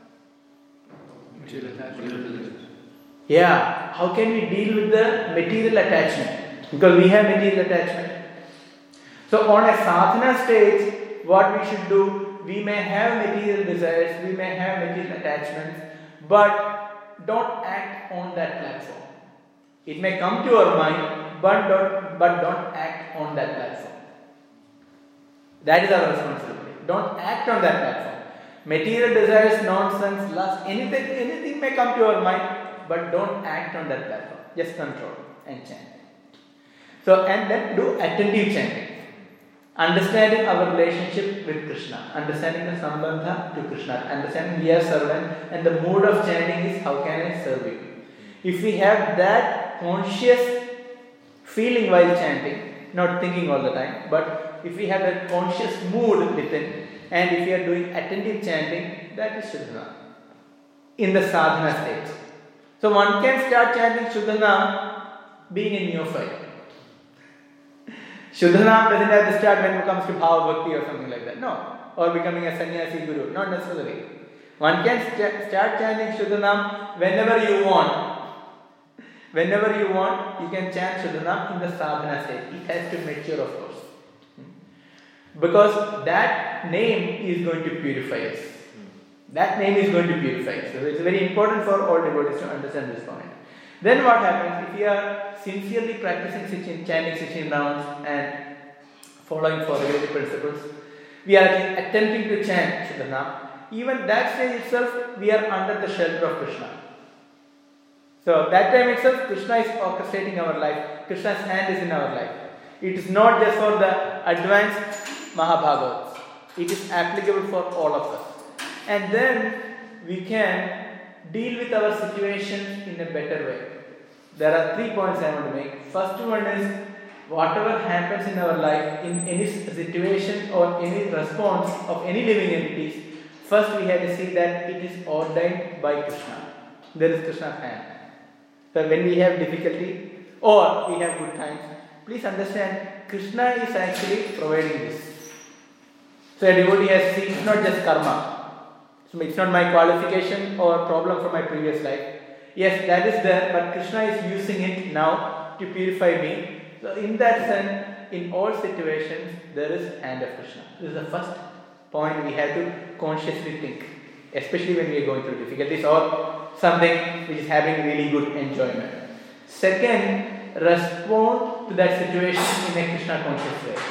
Yeah, how can we deal with the material attachment? Because we have material attachment. So on a sadhana stage, what we should do, we may have material desires, we may have material attachments, but don't act on that platform. It may come to our mind, but don't act on that platform. That is our responsibility. Don't act on that platform. Material desires, nonsense, lust, anything may come to your mind, but don't act on that platform. Just control and chant. So, and then do attentive chanting. Understanding our relationship with Krishna, understanding the sambandha to Krishna, understanding we are servant, and the mood of chanting is how can I serve you. If we have that conscious feeling while chanting, not thinking all the time, but if we have that conscious mood within, and if we are doing attentive chanting, that is Shuddha in the sadhana stage. So one can start chanting Shuddha being a neophyte. Shuddhanam doesn't have to start when it comes to Bhava Bhakti or something like that. No. Or becoming a sannyasi guru. Not necessarily. One can start chanting Shuddhanam whenever you want. Whenever you want, you can chant Shuddhanam in the sadhana state. It has to mature, of course. Because that name is going to purify us. That name is going to purify us. So it's very important for all devotees to understand this point. Then what happens if we are sincerely practicing chanting 16 rounds and following for regulative principles, we are attempting to chant Shuddhanam. Even that stage itself, we are under the shelter of Krishna. So that time itself, Krishna is orchestrating our life. Krishna's hand is in our life. It is not just for the advanced Mahabhagavats. It is applicable for all of us. And then we can deal with our situations in a better way. There are 3 points I want to make. First one is, whatever happens in our life, in any situation or any response of any living entities, first we have to see that it is ordained by Krishna. There is Krishna's hand. So when we have difficulty or we have good times, please understand Krishna is actually providing this. So a devotee has seen, it's not just karma. So it's not my qualification or problem from my previous life. Yes, that is there, but Krishna is using it now to purify me. So in that sense, in all situations, there is hand of Krishna. This is the first point we have to consciously think, especially when we are going through difficulties or something which is having really good enjoyment. Second, respond to that situation in a Krishna conscious way.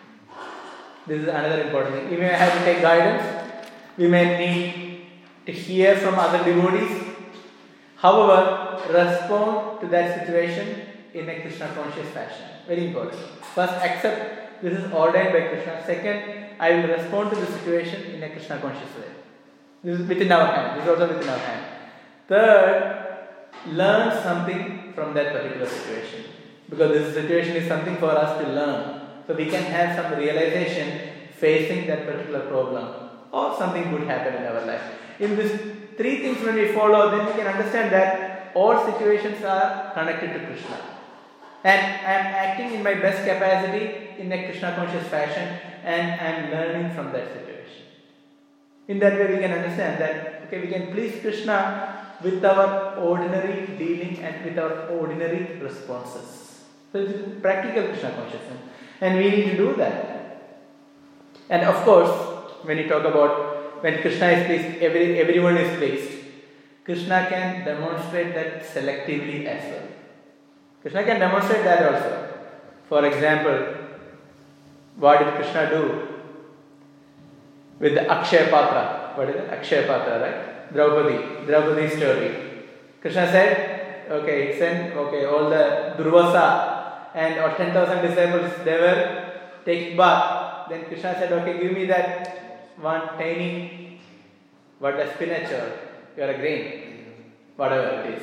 This is another important thing. We may have to take guidance. We may need to hear from other devotees. However, respond to that situation in a Krishna conscious fashion. Very important. First, accept this is ordained by Krishna. Second, I will respond to the situation in a Krishna conscious way. This is within our hand. This is also within our hand. Third, learn something from that particular situation. Because this situation is something for us to learn. So we can have some realization facing that particular problem. Or something good happen in our life. In these 3 things when we follow, then we can understand that all situations are connected to Krishna. And I am acting in my best capacity in a Krishna conscious fashion and I am learning from that situation. In that way we can understand that, okay, we can please Krishna with our ordinary dealing and with our ordinary responses. So it's practical Krishna consciousness. And we need to do that. And of course, when you talk about when Krishna is pleased, everyone is pleased. Krishna can demonstrate that selectively as well. Krishna can demonstrate that also. For example, what did Krishna do with the Akshaya Patra? What is it? Akshaya Patra, right? Draupadi's story. Krishna said, okay, send all the Durvasa and all 10,000 disciples, they were taking bath. Then Krishna said, okay, give me that one tiny, a spinach or a grain, whatever it is.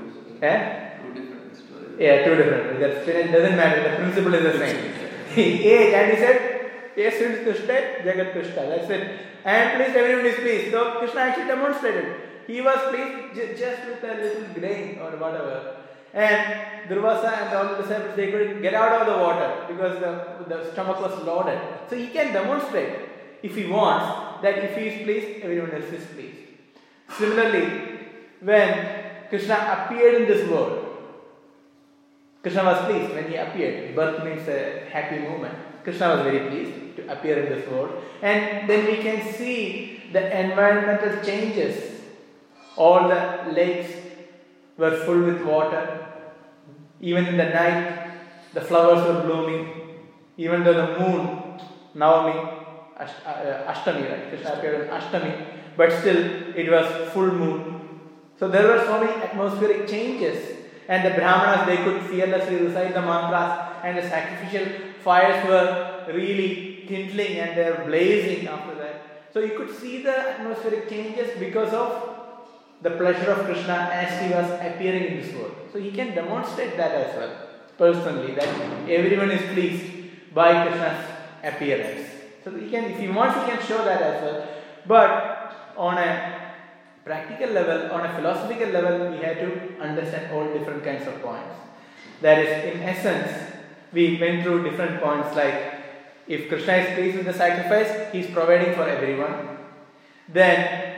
Yeah, 2 different. That spinach doesn't matter, the principle is the same. He ate and he said, yes, Tushta, Jagat Tushta. That's it. And pleased, everyone is pleased. So Krishna actually demonstrated. He was pleased just with a little grain or whatever. And Durvasa and all the disciples, they couldn't get out of the water because the stomach was loaded. So he can demonstrate, if he wants, that if he is pleased, everyone else is pleased. Similarly, when Krishna appeared in this world, Krishna was pleased when he appeared. Birth means a happy moment. Krishna was very pleased to appear in this world. And then we can see the environmental changes. All the lakes were full with water. Even in the night, the flowers were blooming. Even though the moon, Navami, Ashtami, right? Krishna appeared on Ashtami, but still it was full moon. So there were so many atmospheric changes, and the Brahmanas, they could fearlessly recite the mantras, and the sacrificial fires were really kindling and they were blazing after that. So you could see the atmospheric changes because of the pleasure of Krishna as he was appearing in this world. So he can demonstrate that as well, personally, that everyone is pleased by Krishna's appearance. So he can, if he wants, he can show that as well. But on a practical level, on a philosophical level, we have to understand all different kinds of points. That is, in essence, we went through different points like, if Krishna is pleased with the sacrifice, he is providing for everyone. Then,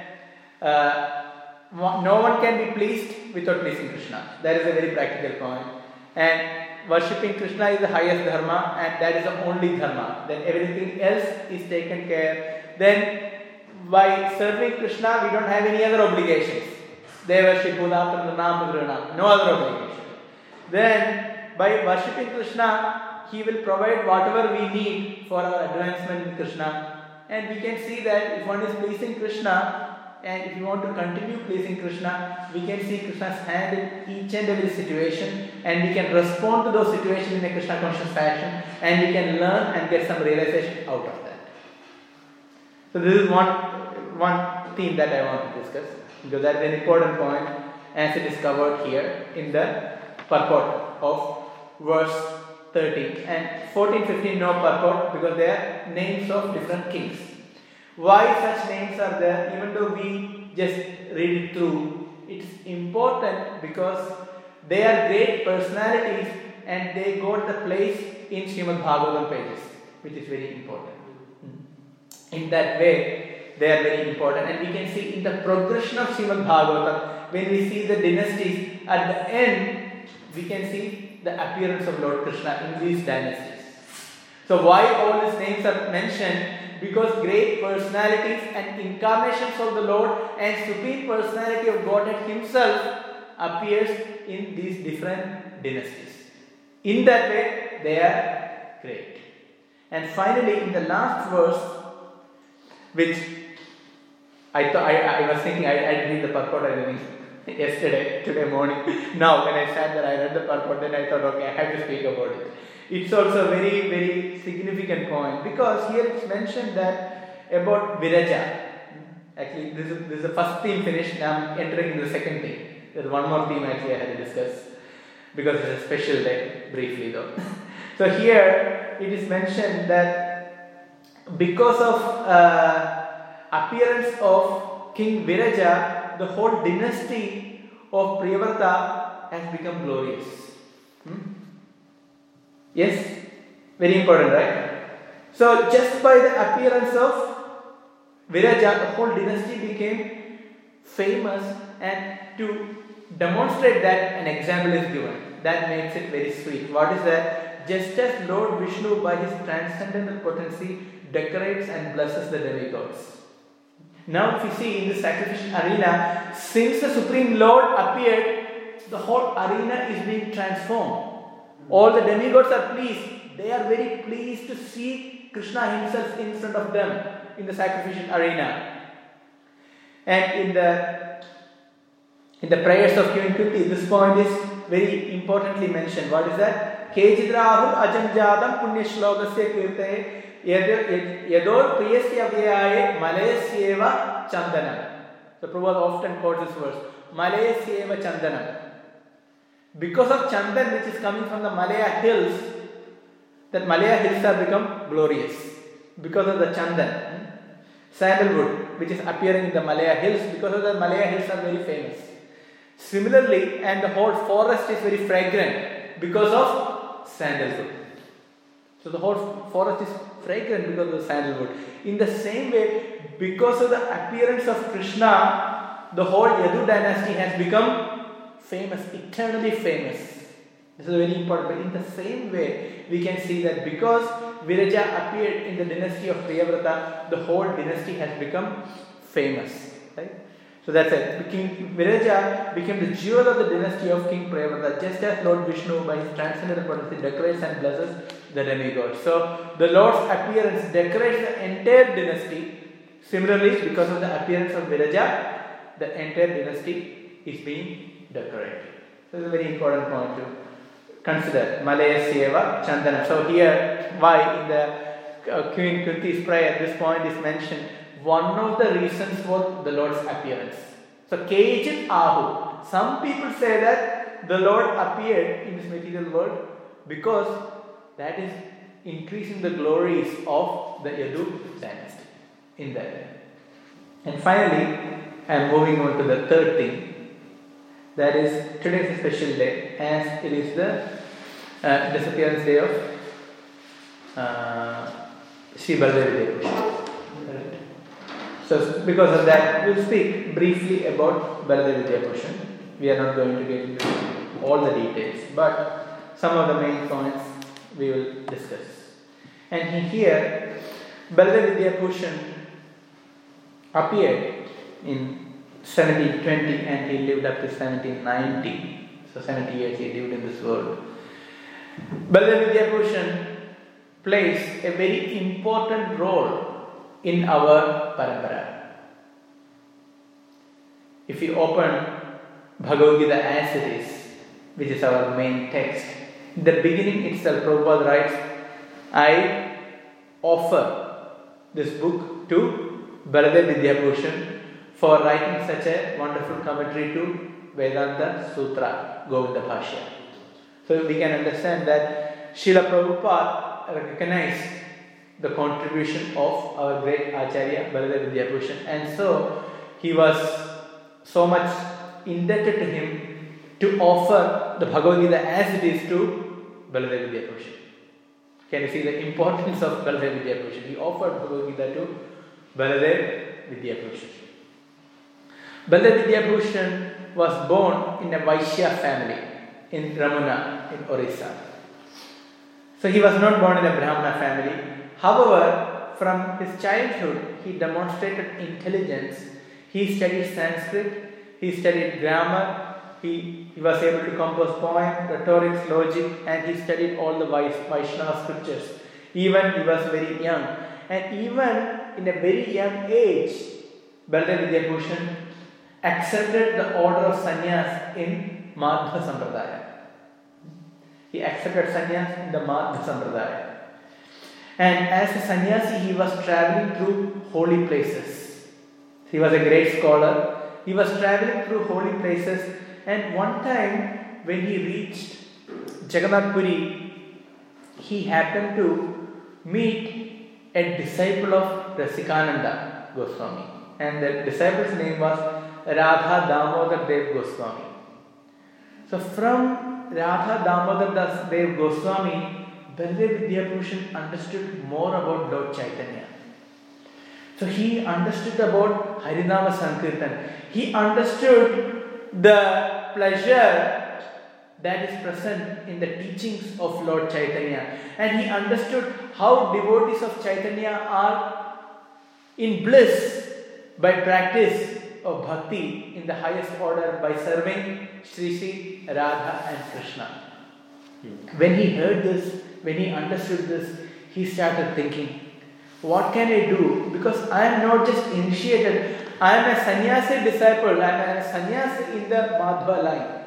no one can be pleased without pleasing Krishna. That is a very practical point. And worshipping Krishna is the highest dharma, and that is the only dharma. Then everything else is taken care. Then by serving Krishna, we don't have any other obligations. Devaship, Budapam, Pranam, no other obligation. Then by worshipping Krishna, he will provide whatever we need for our advancement in Krishna. And we can see that if one is pleasing Krishna, and if you want to continue pleasing Krishna, we can see Krishna's hand in each and every situation, and we can respond to those situations in a Krishna conscious fashion, and we can learn and get some realization out of that. So this is one theme that I want to discuss, because that is an important point as it is covered here in the purport of verse 13. And 14, 15 no purport, because they are names of different kings. Why such names are there? Even though we just read it through, it's important because they are great personalities and they got the place in Srimad Bhagavatam pages, which is very important. In that way, they are very important, and we can see in the progression of Srimad Bhagavatam, when we see the dynasties, at the end, we can see the appearance of Lord Krishna in these dynasties. So why all these names are mentioned? Because great personalities and incarnations of the Lord and supreme personality of Godhead himself appears in these different dynasties. In that way, they are great. And finally, in the last verse, which I was thinking, I read the purport today morning. Now, when I sat there, I read the purport, then I thought, okay, I have to speak about it. It's also a very, very significant point, because here it's mentioned that about Viraja. Actually, this is the first theme finished. Now I'm entering into the second theme. There's one more theme actually I had to discuss, because it's a special day, briefly though. So here it is mentioned that because of appearance of King Viraja, the whole dynasty of Priyavrata has become glorious. Yes, very important, right? So just by the appearance of Viraja, the whole dynasty became famous, and to demonstrate that, an example is given. That makes it very sweet. What is that? Just as Lord Vishnu by his transcendental potency decorates and blesses the demigods. Now if you see in the sacrificial arena, since the Supreme Lord appeared, the whole arena is being transformed. All the demigods are pleased. They are very pleased to see Krishna himself in front of them in the sacrificial arena. And in the prayers of King Kunti, this point is very importantly mentioned. What is that? Kejidrahur ajanjadam punyashlogasya kirtaye yador priyasya vyaye malayasyeva chandanam. So Prabhupada often quotes this verse. Malayasyeva chandanam. Because of Chandan, which is coming from the Malaya hills, that Malaya hills have become glorious. Because of the Chandan, sandalwood, which is appearing in the Malaya hills, because of the Malaya hills are very famous. Similarly, and the whole forest is very fragrant because of sandalwood. So the whole forest is fragrant because of the sandalwood. In the same way, because of the appearance of Krishna, the whole Yadu dynasty has become famous, eternally famous. This is very important. But in the same way, we can see that because Viraja appeared in the dynasty of Priyavrata, the whole dynasty has become famous. Right? So that's it. King Viraja became the jewel of the dynasty of King Priyavrata, just as Lord Vishnu by his transcendental potency decorates and blesses the demigod. So the Lord's appearance decorates the entire dynasty. Similarly, because of the appearance of Viraja, the entire dynasty is being decorated. So it's a very important point to consider. Malaya Seva Chandana. So here, why in the Queen Kunti's prayer, this point is mentioned. One of the reasons for the Lord's appearance. So Kejit Ahu. Some people say that the Lord appeared in this material world because that is increasing the glories of the Yadu dynasty in that way. And finally, I am moving on to the third thing. That is, today is a special day as it is the disappearance day of Sri Baladev Devi. So because of that, we will speak briefly about Baladev Vidyabhushan. We are not going to get into all the details, but some of the main points we will discuss. And here, Baladev Vidyabhushan appeared in 1720 and he lived up to 1790. So 70 years he lived in this world. Baladev Vidyabhushan plays a very important role in our parampara. If you open Bhagavad Gita as it is, which is our main text, in the beginning itself Prabhupada writes, I offer this book to Baladev Vidyabhushan for writing such a wonderful commentary to Vedanta Sutra, Govinda Bhashya. So we can understand that Srila Prabhupada recognized the contribution of our great Acharya Baladev Vidyabhushan, and so he was so much indebted to him to offer the Bhagavad Gita as it is to Baladev Vidyabhushan. Can you see the importance of Baladev Vidyabhushan? He offered Bhagavad Gita to Baladev Vidyabhushan. Baladev Vidyabhushan was born in a Vaishya family in Ramuna in Orissa. So he was not born in a Brahmana family. However, from his childhood, he demonstrated intelligence. He studied Sanskrit, he studied grammar, he was able to compose poems, rhetorics, logic, and he studied all the Vaishnava scriptures. Even he was very young. And even in a very young age, Baladev Vidyabhushan accepted the order of sannyas in Madhva Sampradaya. He accepted sannyas in the Madhva Sampradaya. And as a sannyasi, he was traveling through holy places. He was a great scholar. He was traveling through holy places. And one time, when he reached Jagannath Puri, he happened to meet a disciple of Rasikananda Goswami. And the disciple's name was Radha Damodar Dev Goswami. So from Radha Damodar Das Dev Goswami, Baladev Vidyabhushan understood more about Lord Chaitanya. So he understood about Harinama Sankirtan. He understood the pleasure that is present in the teachings of Lord Chaitanya. And he understood how devotees of Chaitanya are in bliss by practice of bhakti in the highest order by serving Sri Sri Radha and Krishna. When he heard this, when he understood this, he started thinking, what can I do? Because I am not just initiated, I am a sannyasi disciple, I am a sannyasi in the Madhva line.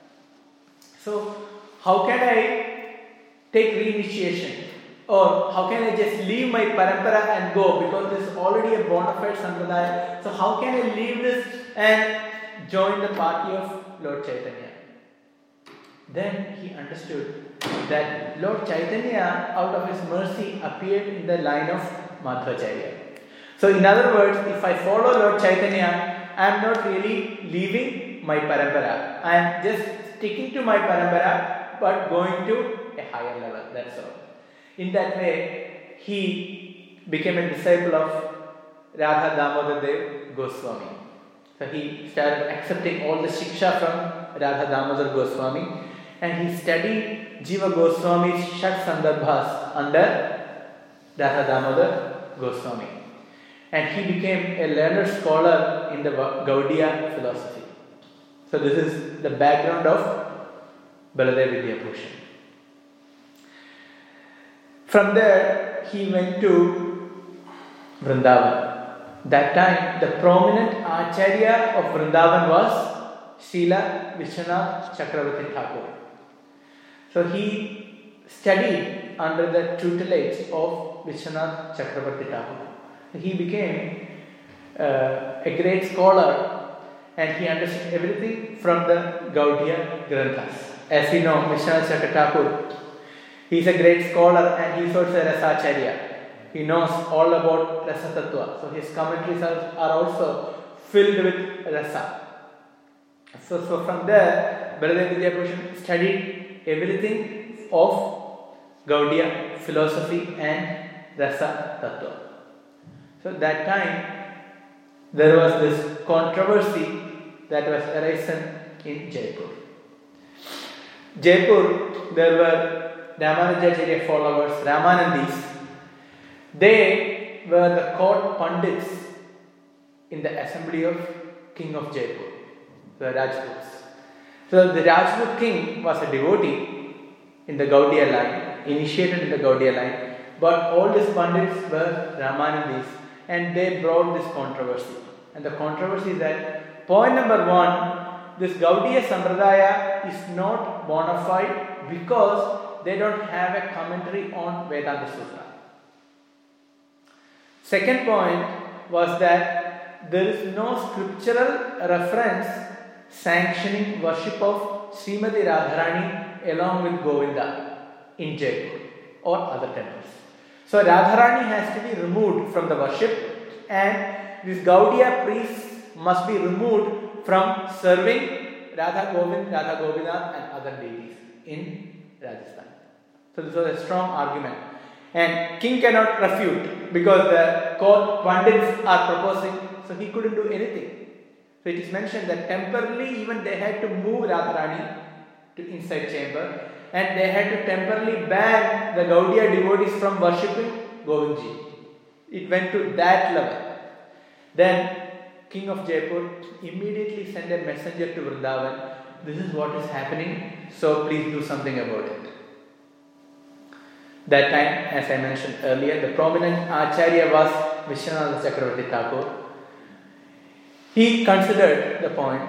So, how can I take reinitiation? Or how can I just leave my parampara and go? Because this is already a bona fide sampradaya. So, how can I leave this and join the party of Lord Chaitanya? Then he understood that Lord Chaitanya, out of his mercy, appeared in the line of Madhvacharya. So in other words, if I follow Lord Chaitanya, I am not really leaving my parampara. I am just sticking to my parampara, but going to a higher level. That's all. In that way, he became a disciple of Radha Damodar Dev Goswami. So he started accepting all the shiksha from Radha Damodar Goswami. And he studied Jiva Goswami's Shat Sandarbhas under Radha Damodar Goswami. and he became a learned scholar in the Gaudiya philosophy. So this is the background of Baladev Vidyabhushan. From there, he went to Vrindavan. That time, the prominent Acharya of Vrindavan was Srila Vishwanath Chakravarti Thakur. So he studied under the tutelage of Vishwanath Chakravarti Thakur. He became a great scholar, and he understood everything from the Gaudiya Granthas. As we know, Vishwanath Chakravarti Thakur, he is a great scholar and he is also a Rasacharya. He knows all about Rasa Tattva. So his commentaries are also filled with Rasa. So from there, Baladev Vidyabhushan studied everything of Gaudiya philosophy and Rasa Tattva. So that time, there was this controversy that was arisen in Jaipur. Jaipur, there were Ramanujacharya followers, Ramanandis. They were the court pundits in the assembly of King of Jaipur, the Rajputs. So the Rajput king was a devotee in the Gaudiya line, initiated in the Gaudiya line, but all these pundits were Ramanandis, and they brought this controversy. And the controversy is that, point number one, this Gaudiya Sampradaya is not bona fide because they don't have a commentary on Vedanta Sutra. Second point was that there is no scriptural reference sanctioning worship of Srimati Radharani along with Govinda in Jaipur or other temples. So Radharani has to be removed from the worship, and these Gaudiya priests must be removed from serving Radha Govindanath and other deities in Rajasthan. So this was a strong argument. And king cannot refute because the court pundits are proposing, so he couldn't do anything. So it is mentioned that temporarily even they had to move Radharani to inside chamber, and they had to temporarily ban the Gaudiya devotees from worshipping Govindji. It went to that level. Then King of Jaipur immediately sent a messenger to Vrindavan. This is what is happening, so please do something about it. That time, as I mentioned earlier, the prominent Acharya was Vishwanath Chakravarti Thakur. He considered the points.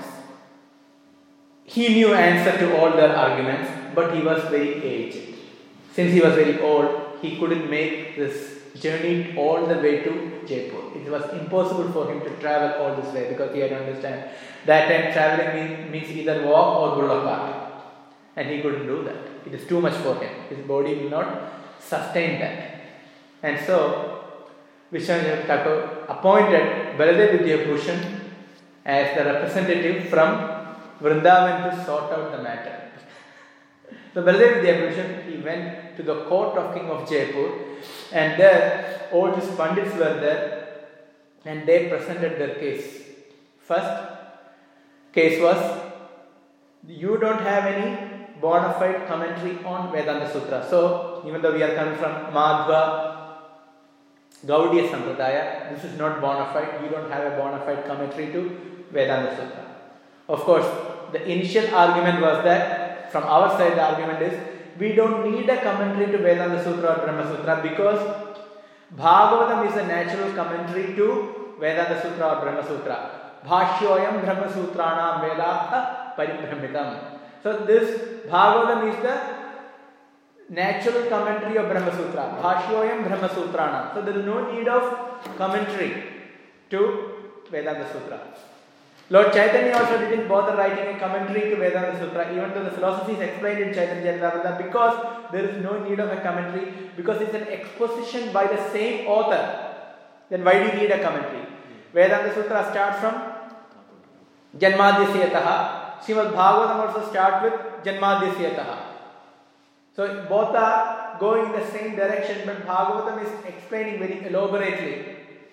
He knew answer to all their arguments, but he was very aged. Since he was very old, he couldn't make this journey all the way to Jaipur. It was impossible for him to travel all this way because he had to understand that time traveling means either walk or bullock cart, and he couldn't do that. It is too much for him. His body will not sustain that. And so Vishwanath Thakur appointed Baladev Vidyabhushan as the representative from Vrindavan to sort out the matter. So Baladev Vidyabhushan, he went to the court of King of Jaipur, and there all these pundits were there, and they presented their case. First case was, you don't have any bona fide commentary on Vedanta Sutra. So even though we are coming from Madhva Gaudiya Sampradaya, this is not bona fide. You don't have a bona fide commentary to Vedanta Sutra. Of course, the initial argument was that, from our side the argument is, we don't need a commentary to Vedanta Sutra or Brahma Sutra because Bhagavatam is a natural commentary to Vedanta Sutra or Brahma Sutra. Bhashyoyam Brahma Sutranam Vedaha Paribrahmitam. So this Bhagavatam is the natural commentary of Brahma Sutra. Bhashyoyam Brahma Sutranam. So there is no need of commentary to Vedanta Sutra. Lord Chaitanya also didn't bother writing a commentary to Vedanta Sutra, even though the philosophy is explained in Chaitanya Charitamrita, because there is no need of a commentary, because it's an exposition by the same author. Then why do you need a commentary? Vedanta Sutra starts from Janmadhyasiyataha. Srimad Bhagavatam also starts with Janmadhyasiyataha. So both are going in the same direction, but Bhagavatam is explaining very elaborately.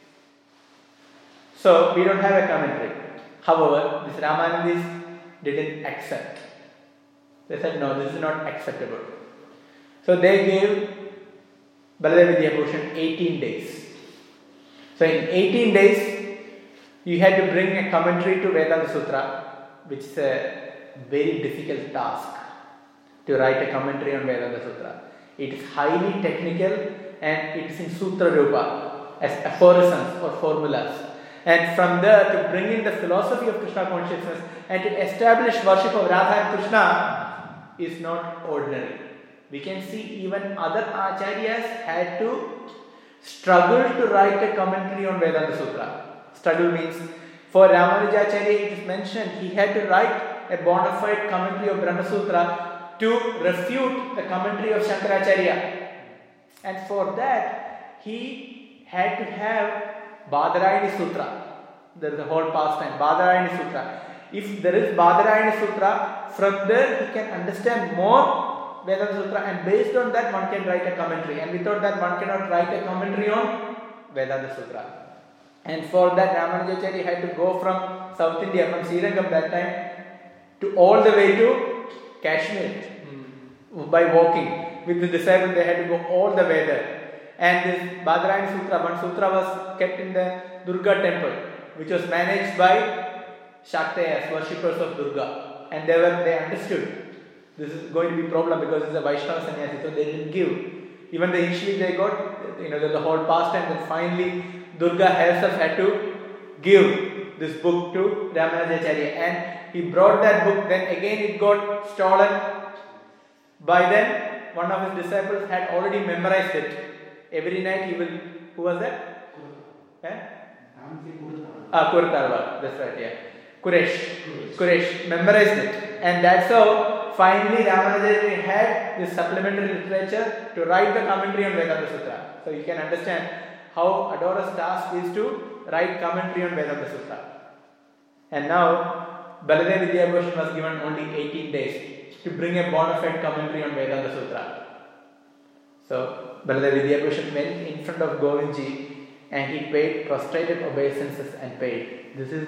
So we don't have a commentary. However, these Ramanandis didn't accept. They said, no, this is not acceptable. So they gave Baladev Vidyabhushan 18 days. So in 18 days, you had to bring a commentary to Vedanta Sutra, which is a very difficult task to write a commentary on Vedanta Sutra. It is highly technical and it is in Sutra Rupa as aphorisms or formulas. And from there to bring in the philosophy of Krishna consciousness and to establish worship of Radha and Krishna is not ordinary. We can see even other acharyas had to struggle to write a commentary on Vedanta Sutra. Struggle means, for Ramanujacharya it is mentioned he had to write a bona fide commentary of Brahma Sutra to refute the commentary of Shankaracharya. And for that he had to have Badarayani Sutra. There is a whole pastime, Badarayani Sutra. If there is Badarayani Sutra, from there he can understand more Vedanta Sutra, and based on that one can write a commentary. And without that one cannot write a commentary on Vedanta Sutra. And for that Ramanujacharya had to go from South India, from Srirangam that time, to all the way to Kashmir by walking. With the disciples they had to go all the way there. And this Badarayani Sutra, one sutra was kept in the Durga temple, which was managed by Shaktayas, worshippers of Durga. And they understood this is going to be a problem because it's a Vaishnava sannyasi, so they didn't give. Even though initially they got, the whole pastime, then finally Durga herself had to give this book to Ramanujacharya. And he brought that book, then again it got stolen. By then, one of his disciples had already memorized it. Every night he will, who was that? Kurutarwal, that's right, yeah. Quresh memorized it. And that's how finally Ramanujacharya had this supplementary literature to write the commentary on Vedanta Sutra. So you can understand how adorous task is to write commentary on Vedanta Sutra. And now Baladev Vidyabhushan was given only 18 days to bring a bona fide commentary on Vedanta Sutra. So Baladev Vidyabhushan went in front of Govindji and he paid prostrated obeisances and prayed. This is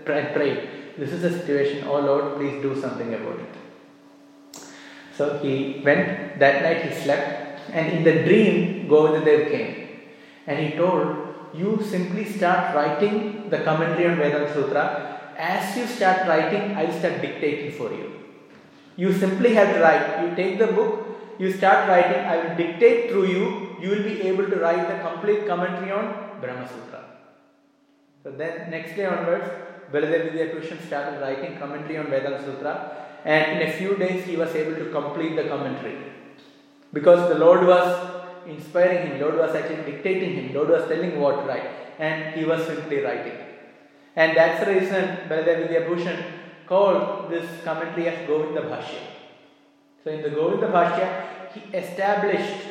the situation. Oh Lord, please do something about it. So he went. That night he slept, and in the dream Govindadev came and he told, you simply start writing the commentary on Vedanta Sutra. As you start writing, I will start dictating for you. You simply have to write. You take the book, you start writing, I will dictate through you. You will be able to write the complete commentary on Brahma Sutra. So then next day onwards, Baladev Vidyabhushan started writing commentary on Vedanta Sutra, and in a few days he was able to complete the commentary. Because the Lord was inspiring him, Lord was actually dictating him, Lord was telling what to write, and he was simply writing. And that's the reason Baladev Vidyabhushan called this commentary as Govinda Bhashya. So in the Govinda Bhashya, he established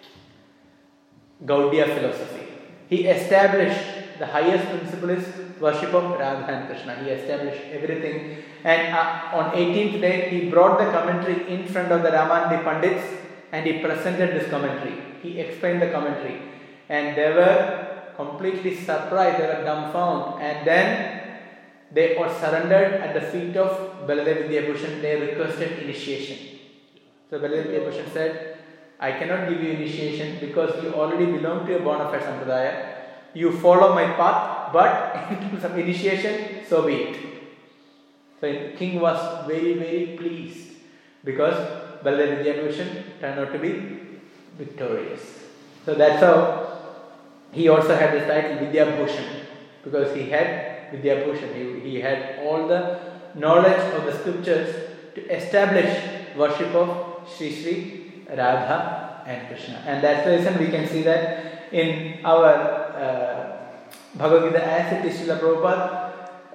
Gaudiya philosophy. He established the highest principle is worship of Radha and Krishna. He established everything. And on 18th day, he brought the commentary in front of the Ramanandi Pandits and he presented this commentary. He explained the commentary. And they were completely surprised, they were dumbfounded. And then they all surrendered at the feet of Baladev Vidyabhushan. They requested initiation. So Baladev Vidyabhushan said, I cannot give you initiation because you already belong to a bona fide sampradaya. You follow my path, but in terms of initiation, so be it. So the king was very, very pleased because Baladev Vidyabhushan turned out to be victorious. So that's how he also had the title Vidyabhushan, because he had Vidyabhushan. He had all the knowledge of the scriptures to establish worship of Sri Radha and Krishna. And that's the reason we can see that in our Bhagavad Gita, as it is, Srila Prabhupada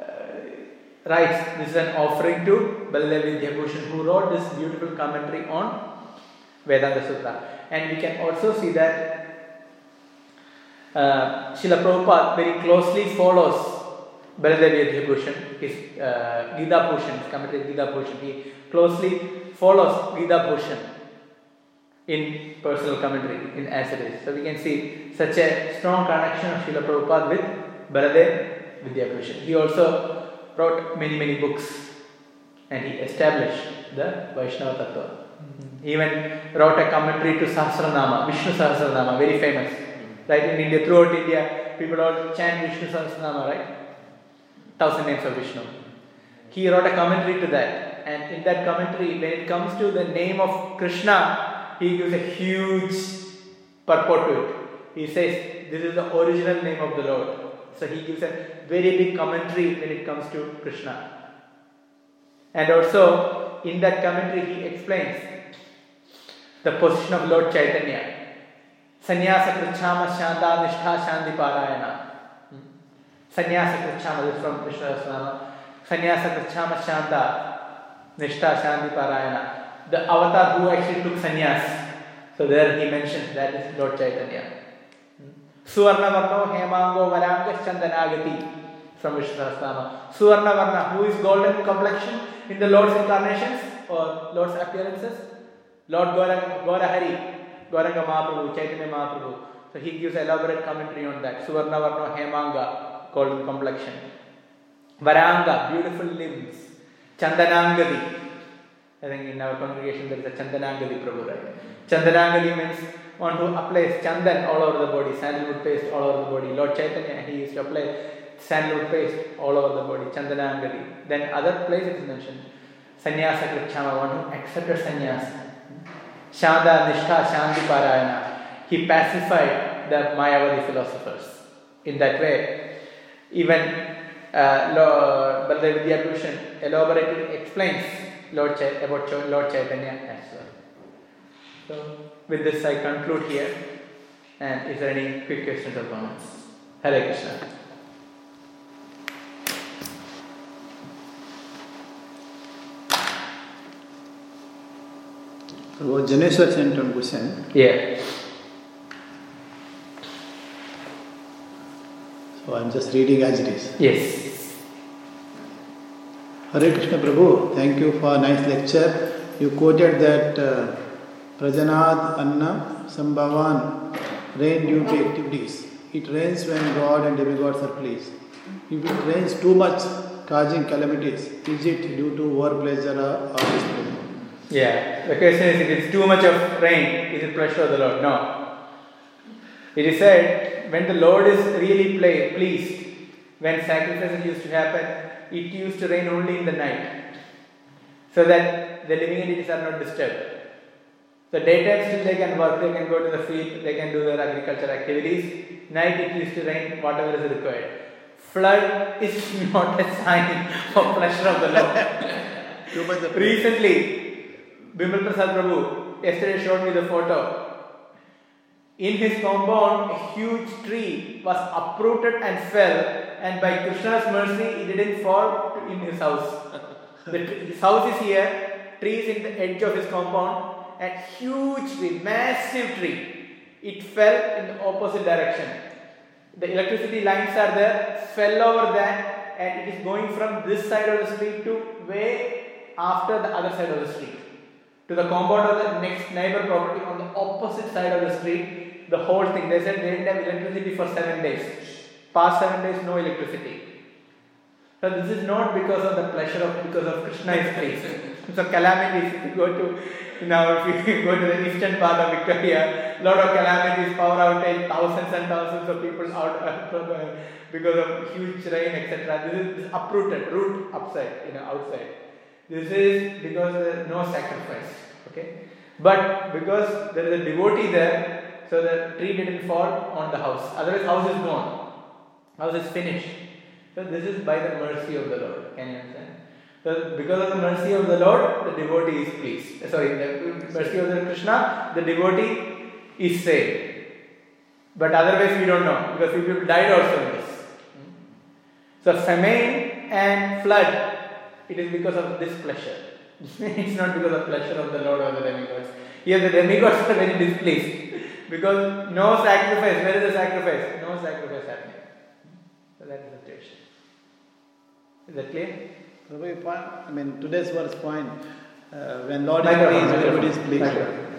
writes, this is an offering to Baladev Vidyabhushan, who wrote this beautiful commentary on Vedanta Sutra. And we can also see that Srila Prabhupada very closely follows Baladev Vidyabhushan, his Gita Bhushan, his commentary Gita Bhushan. He closely follows Gita Bhushan in personal commentary, in as it is. So we can see such a strong connection of Srila Prabhupada with Baladev Vidyabhushan. He also wrote many books and he established the Vaishnava Tattva. He even wrote a commentary to Sahasranama, Vishnu Sahasranama, very famous. Right, in India, throughout India, people all chant Vishnu Sahasranama, right? 1000 names of Vishnu. He wrote a commentary to that, and in that commentary, when it comes to the name of Krishna, he gives a huge purport to it. He says, this is the original name of the Lord. So he gives a very big commentary when it comes to Krishna. And also, in that commentary, he explains the position of Lord Chaitanya. Sannyasa Krichama Shanta Nishtha Shanti Parayana. Sannyasa Krichama, this is from Krishna Sahasranama. Sannyasa Krichama Shanta Nishtha Shanti Parayana. The avatar who actually took sannyas. So there he mentions that is Lord Chaitanya. Suvarna Varno Hemango Varanga Chandanagati from Vishnu Sahasranama. Suvarna Varna, who is golden complexion in the Lord's incarnations or Lord's appearances? Lord Gaurahari, Gauranga Mahaprabhu, Chaitanya Mahaprabhu. So he gives elaborate commentary on that. Suvarna Varno Hemanga, golden complexion. Varanga, beautiful limbs. Chandanangadi. I think in our congregation there is a Chandanangadi Prabhu, right? Chandanangadi means one who applies chandan all over the body, sandalwood paste all over the body. Lord Chaitanya, he used to apply sandalwood paste all over the body, Chandanangadi. Then other places mentioned, Sannyasa Krichama, one who accepted sannyas. Shanda Nishtha Shanti Parayana. He pacified the Mayavadi philosophers. In that way, even Baladev Vidyabhushan elaborately explains about Lord Chaitanya as well. So, with this I conclude here. And is there any quick questions or comments? Hare Krishna. Janeshwar sent one question. Yeah. So I'm just reading as it is. Yes. Hare Krishna Prabhu, thank you for a nice lecture. You quoted that Prajanad Anna Sambhavan, rain due to activities. It rains when God and demigods are pleased. If it rains too much, causing calamities, is it due to overpleasure or displeasure? Yeah. The question is, if it's too much of rain, is it pleasure of the Lord? No. It is said, when the Lord is really pleased, when sacrifices used to happen, it used to rain only in the night, so that the living entities are not disturbed. So daytime still they can work, they can go to the field, they can do their agricultural activities. Night it used to rain whatever is required. Flood is not a sign of pleasure of the Lord. Recently, Bimal Prasad Prabhu yesterday showed me the photo. In his compound, a huge tree was uprooted and fell, and by Krishna's mercy, it didn't fall in his house. His house is here, tree is in the edge of his compound, and huge tree, massive tree. It fell in the opposite direction. The electricity lines are there, fell over that, and it is going from this side of the street to way after the other side of the street, to the compound of the next neighbor property on the opposite side of the street. The whole thing, they said they didn't have electricity for 7 days. Past 7 days, no electricity. So this is not because of the pleasure of, because of Krishna is pleased. So calamities, if you go to the eastern part of Victoria, lot of calamities, power outage, thousands and thousands of people out because of huge rain, etc. This is uprooted, root upside, outside. This is because there is no sacrifice. Okay, but because there is a devotee there, so the tree didn't fall on the house. Otherwise, house is gone. House is finished. So this is by the mercy of the Lord. Can you understand? So because of the mercy of the Lord, the devotee is pleased. Sorry, the mercy of the Krishna, the devotee is saved. But otherwise we don't know, because people died also in this. So famine and flood, it is because of this pleasure. It's not because of pleasure of the Lord or the demigods. Here the demigods are very displeased. Because no sacrifice. Where is the sacrifice? No sacrifice happening. So that is the situation. Is that clear? Today's verse point, when Lord is pleased, everybody is pleased.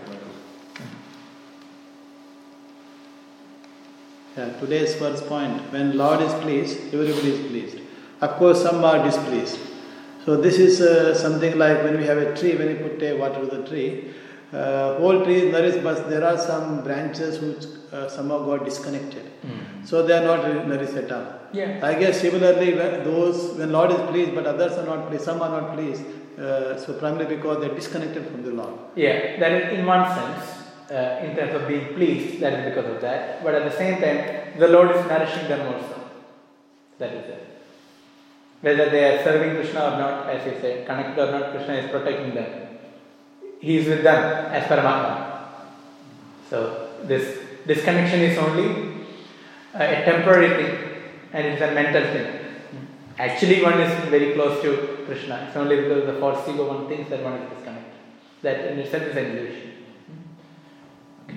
Yeah, today's verse point, when Lord is pleased, everybody is pleased. Of course, some are displeased. So this is something like when we have a tree, when we put water to the tree, whole tree is nourished, but there are some branches which somehow got disconnected. So they are not nourished at all. Yeah. I guess similarly, when Lord is pleased, but others are not pleased, some are not pleased. So primarily because they are disconnected from the Lord. Yeah, that is in one sense, in terms of being pleased, that is because of that. But at the same time, the Lord is nourishing them also. That is it. Whether they are serving Krishna or not, as you said, connected or not, Krishna is protecting them. He is with them as Paramatma. So this disconnection is only a temporary thing, and it is a mental thing. Actually, one is very close to Krishna. It's only because of the false ego one thinks that one is disconnected. That in itself is an illusion. Okay.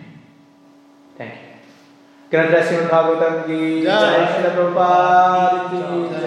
Thank you. Grantha Srimad Bhagavatam ki Jai. Jai, Srila Prabhupada ki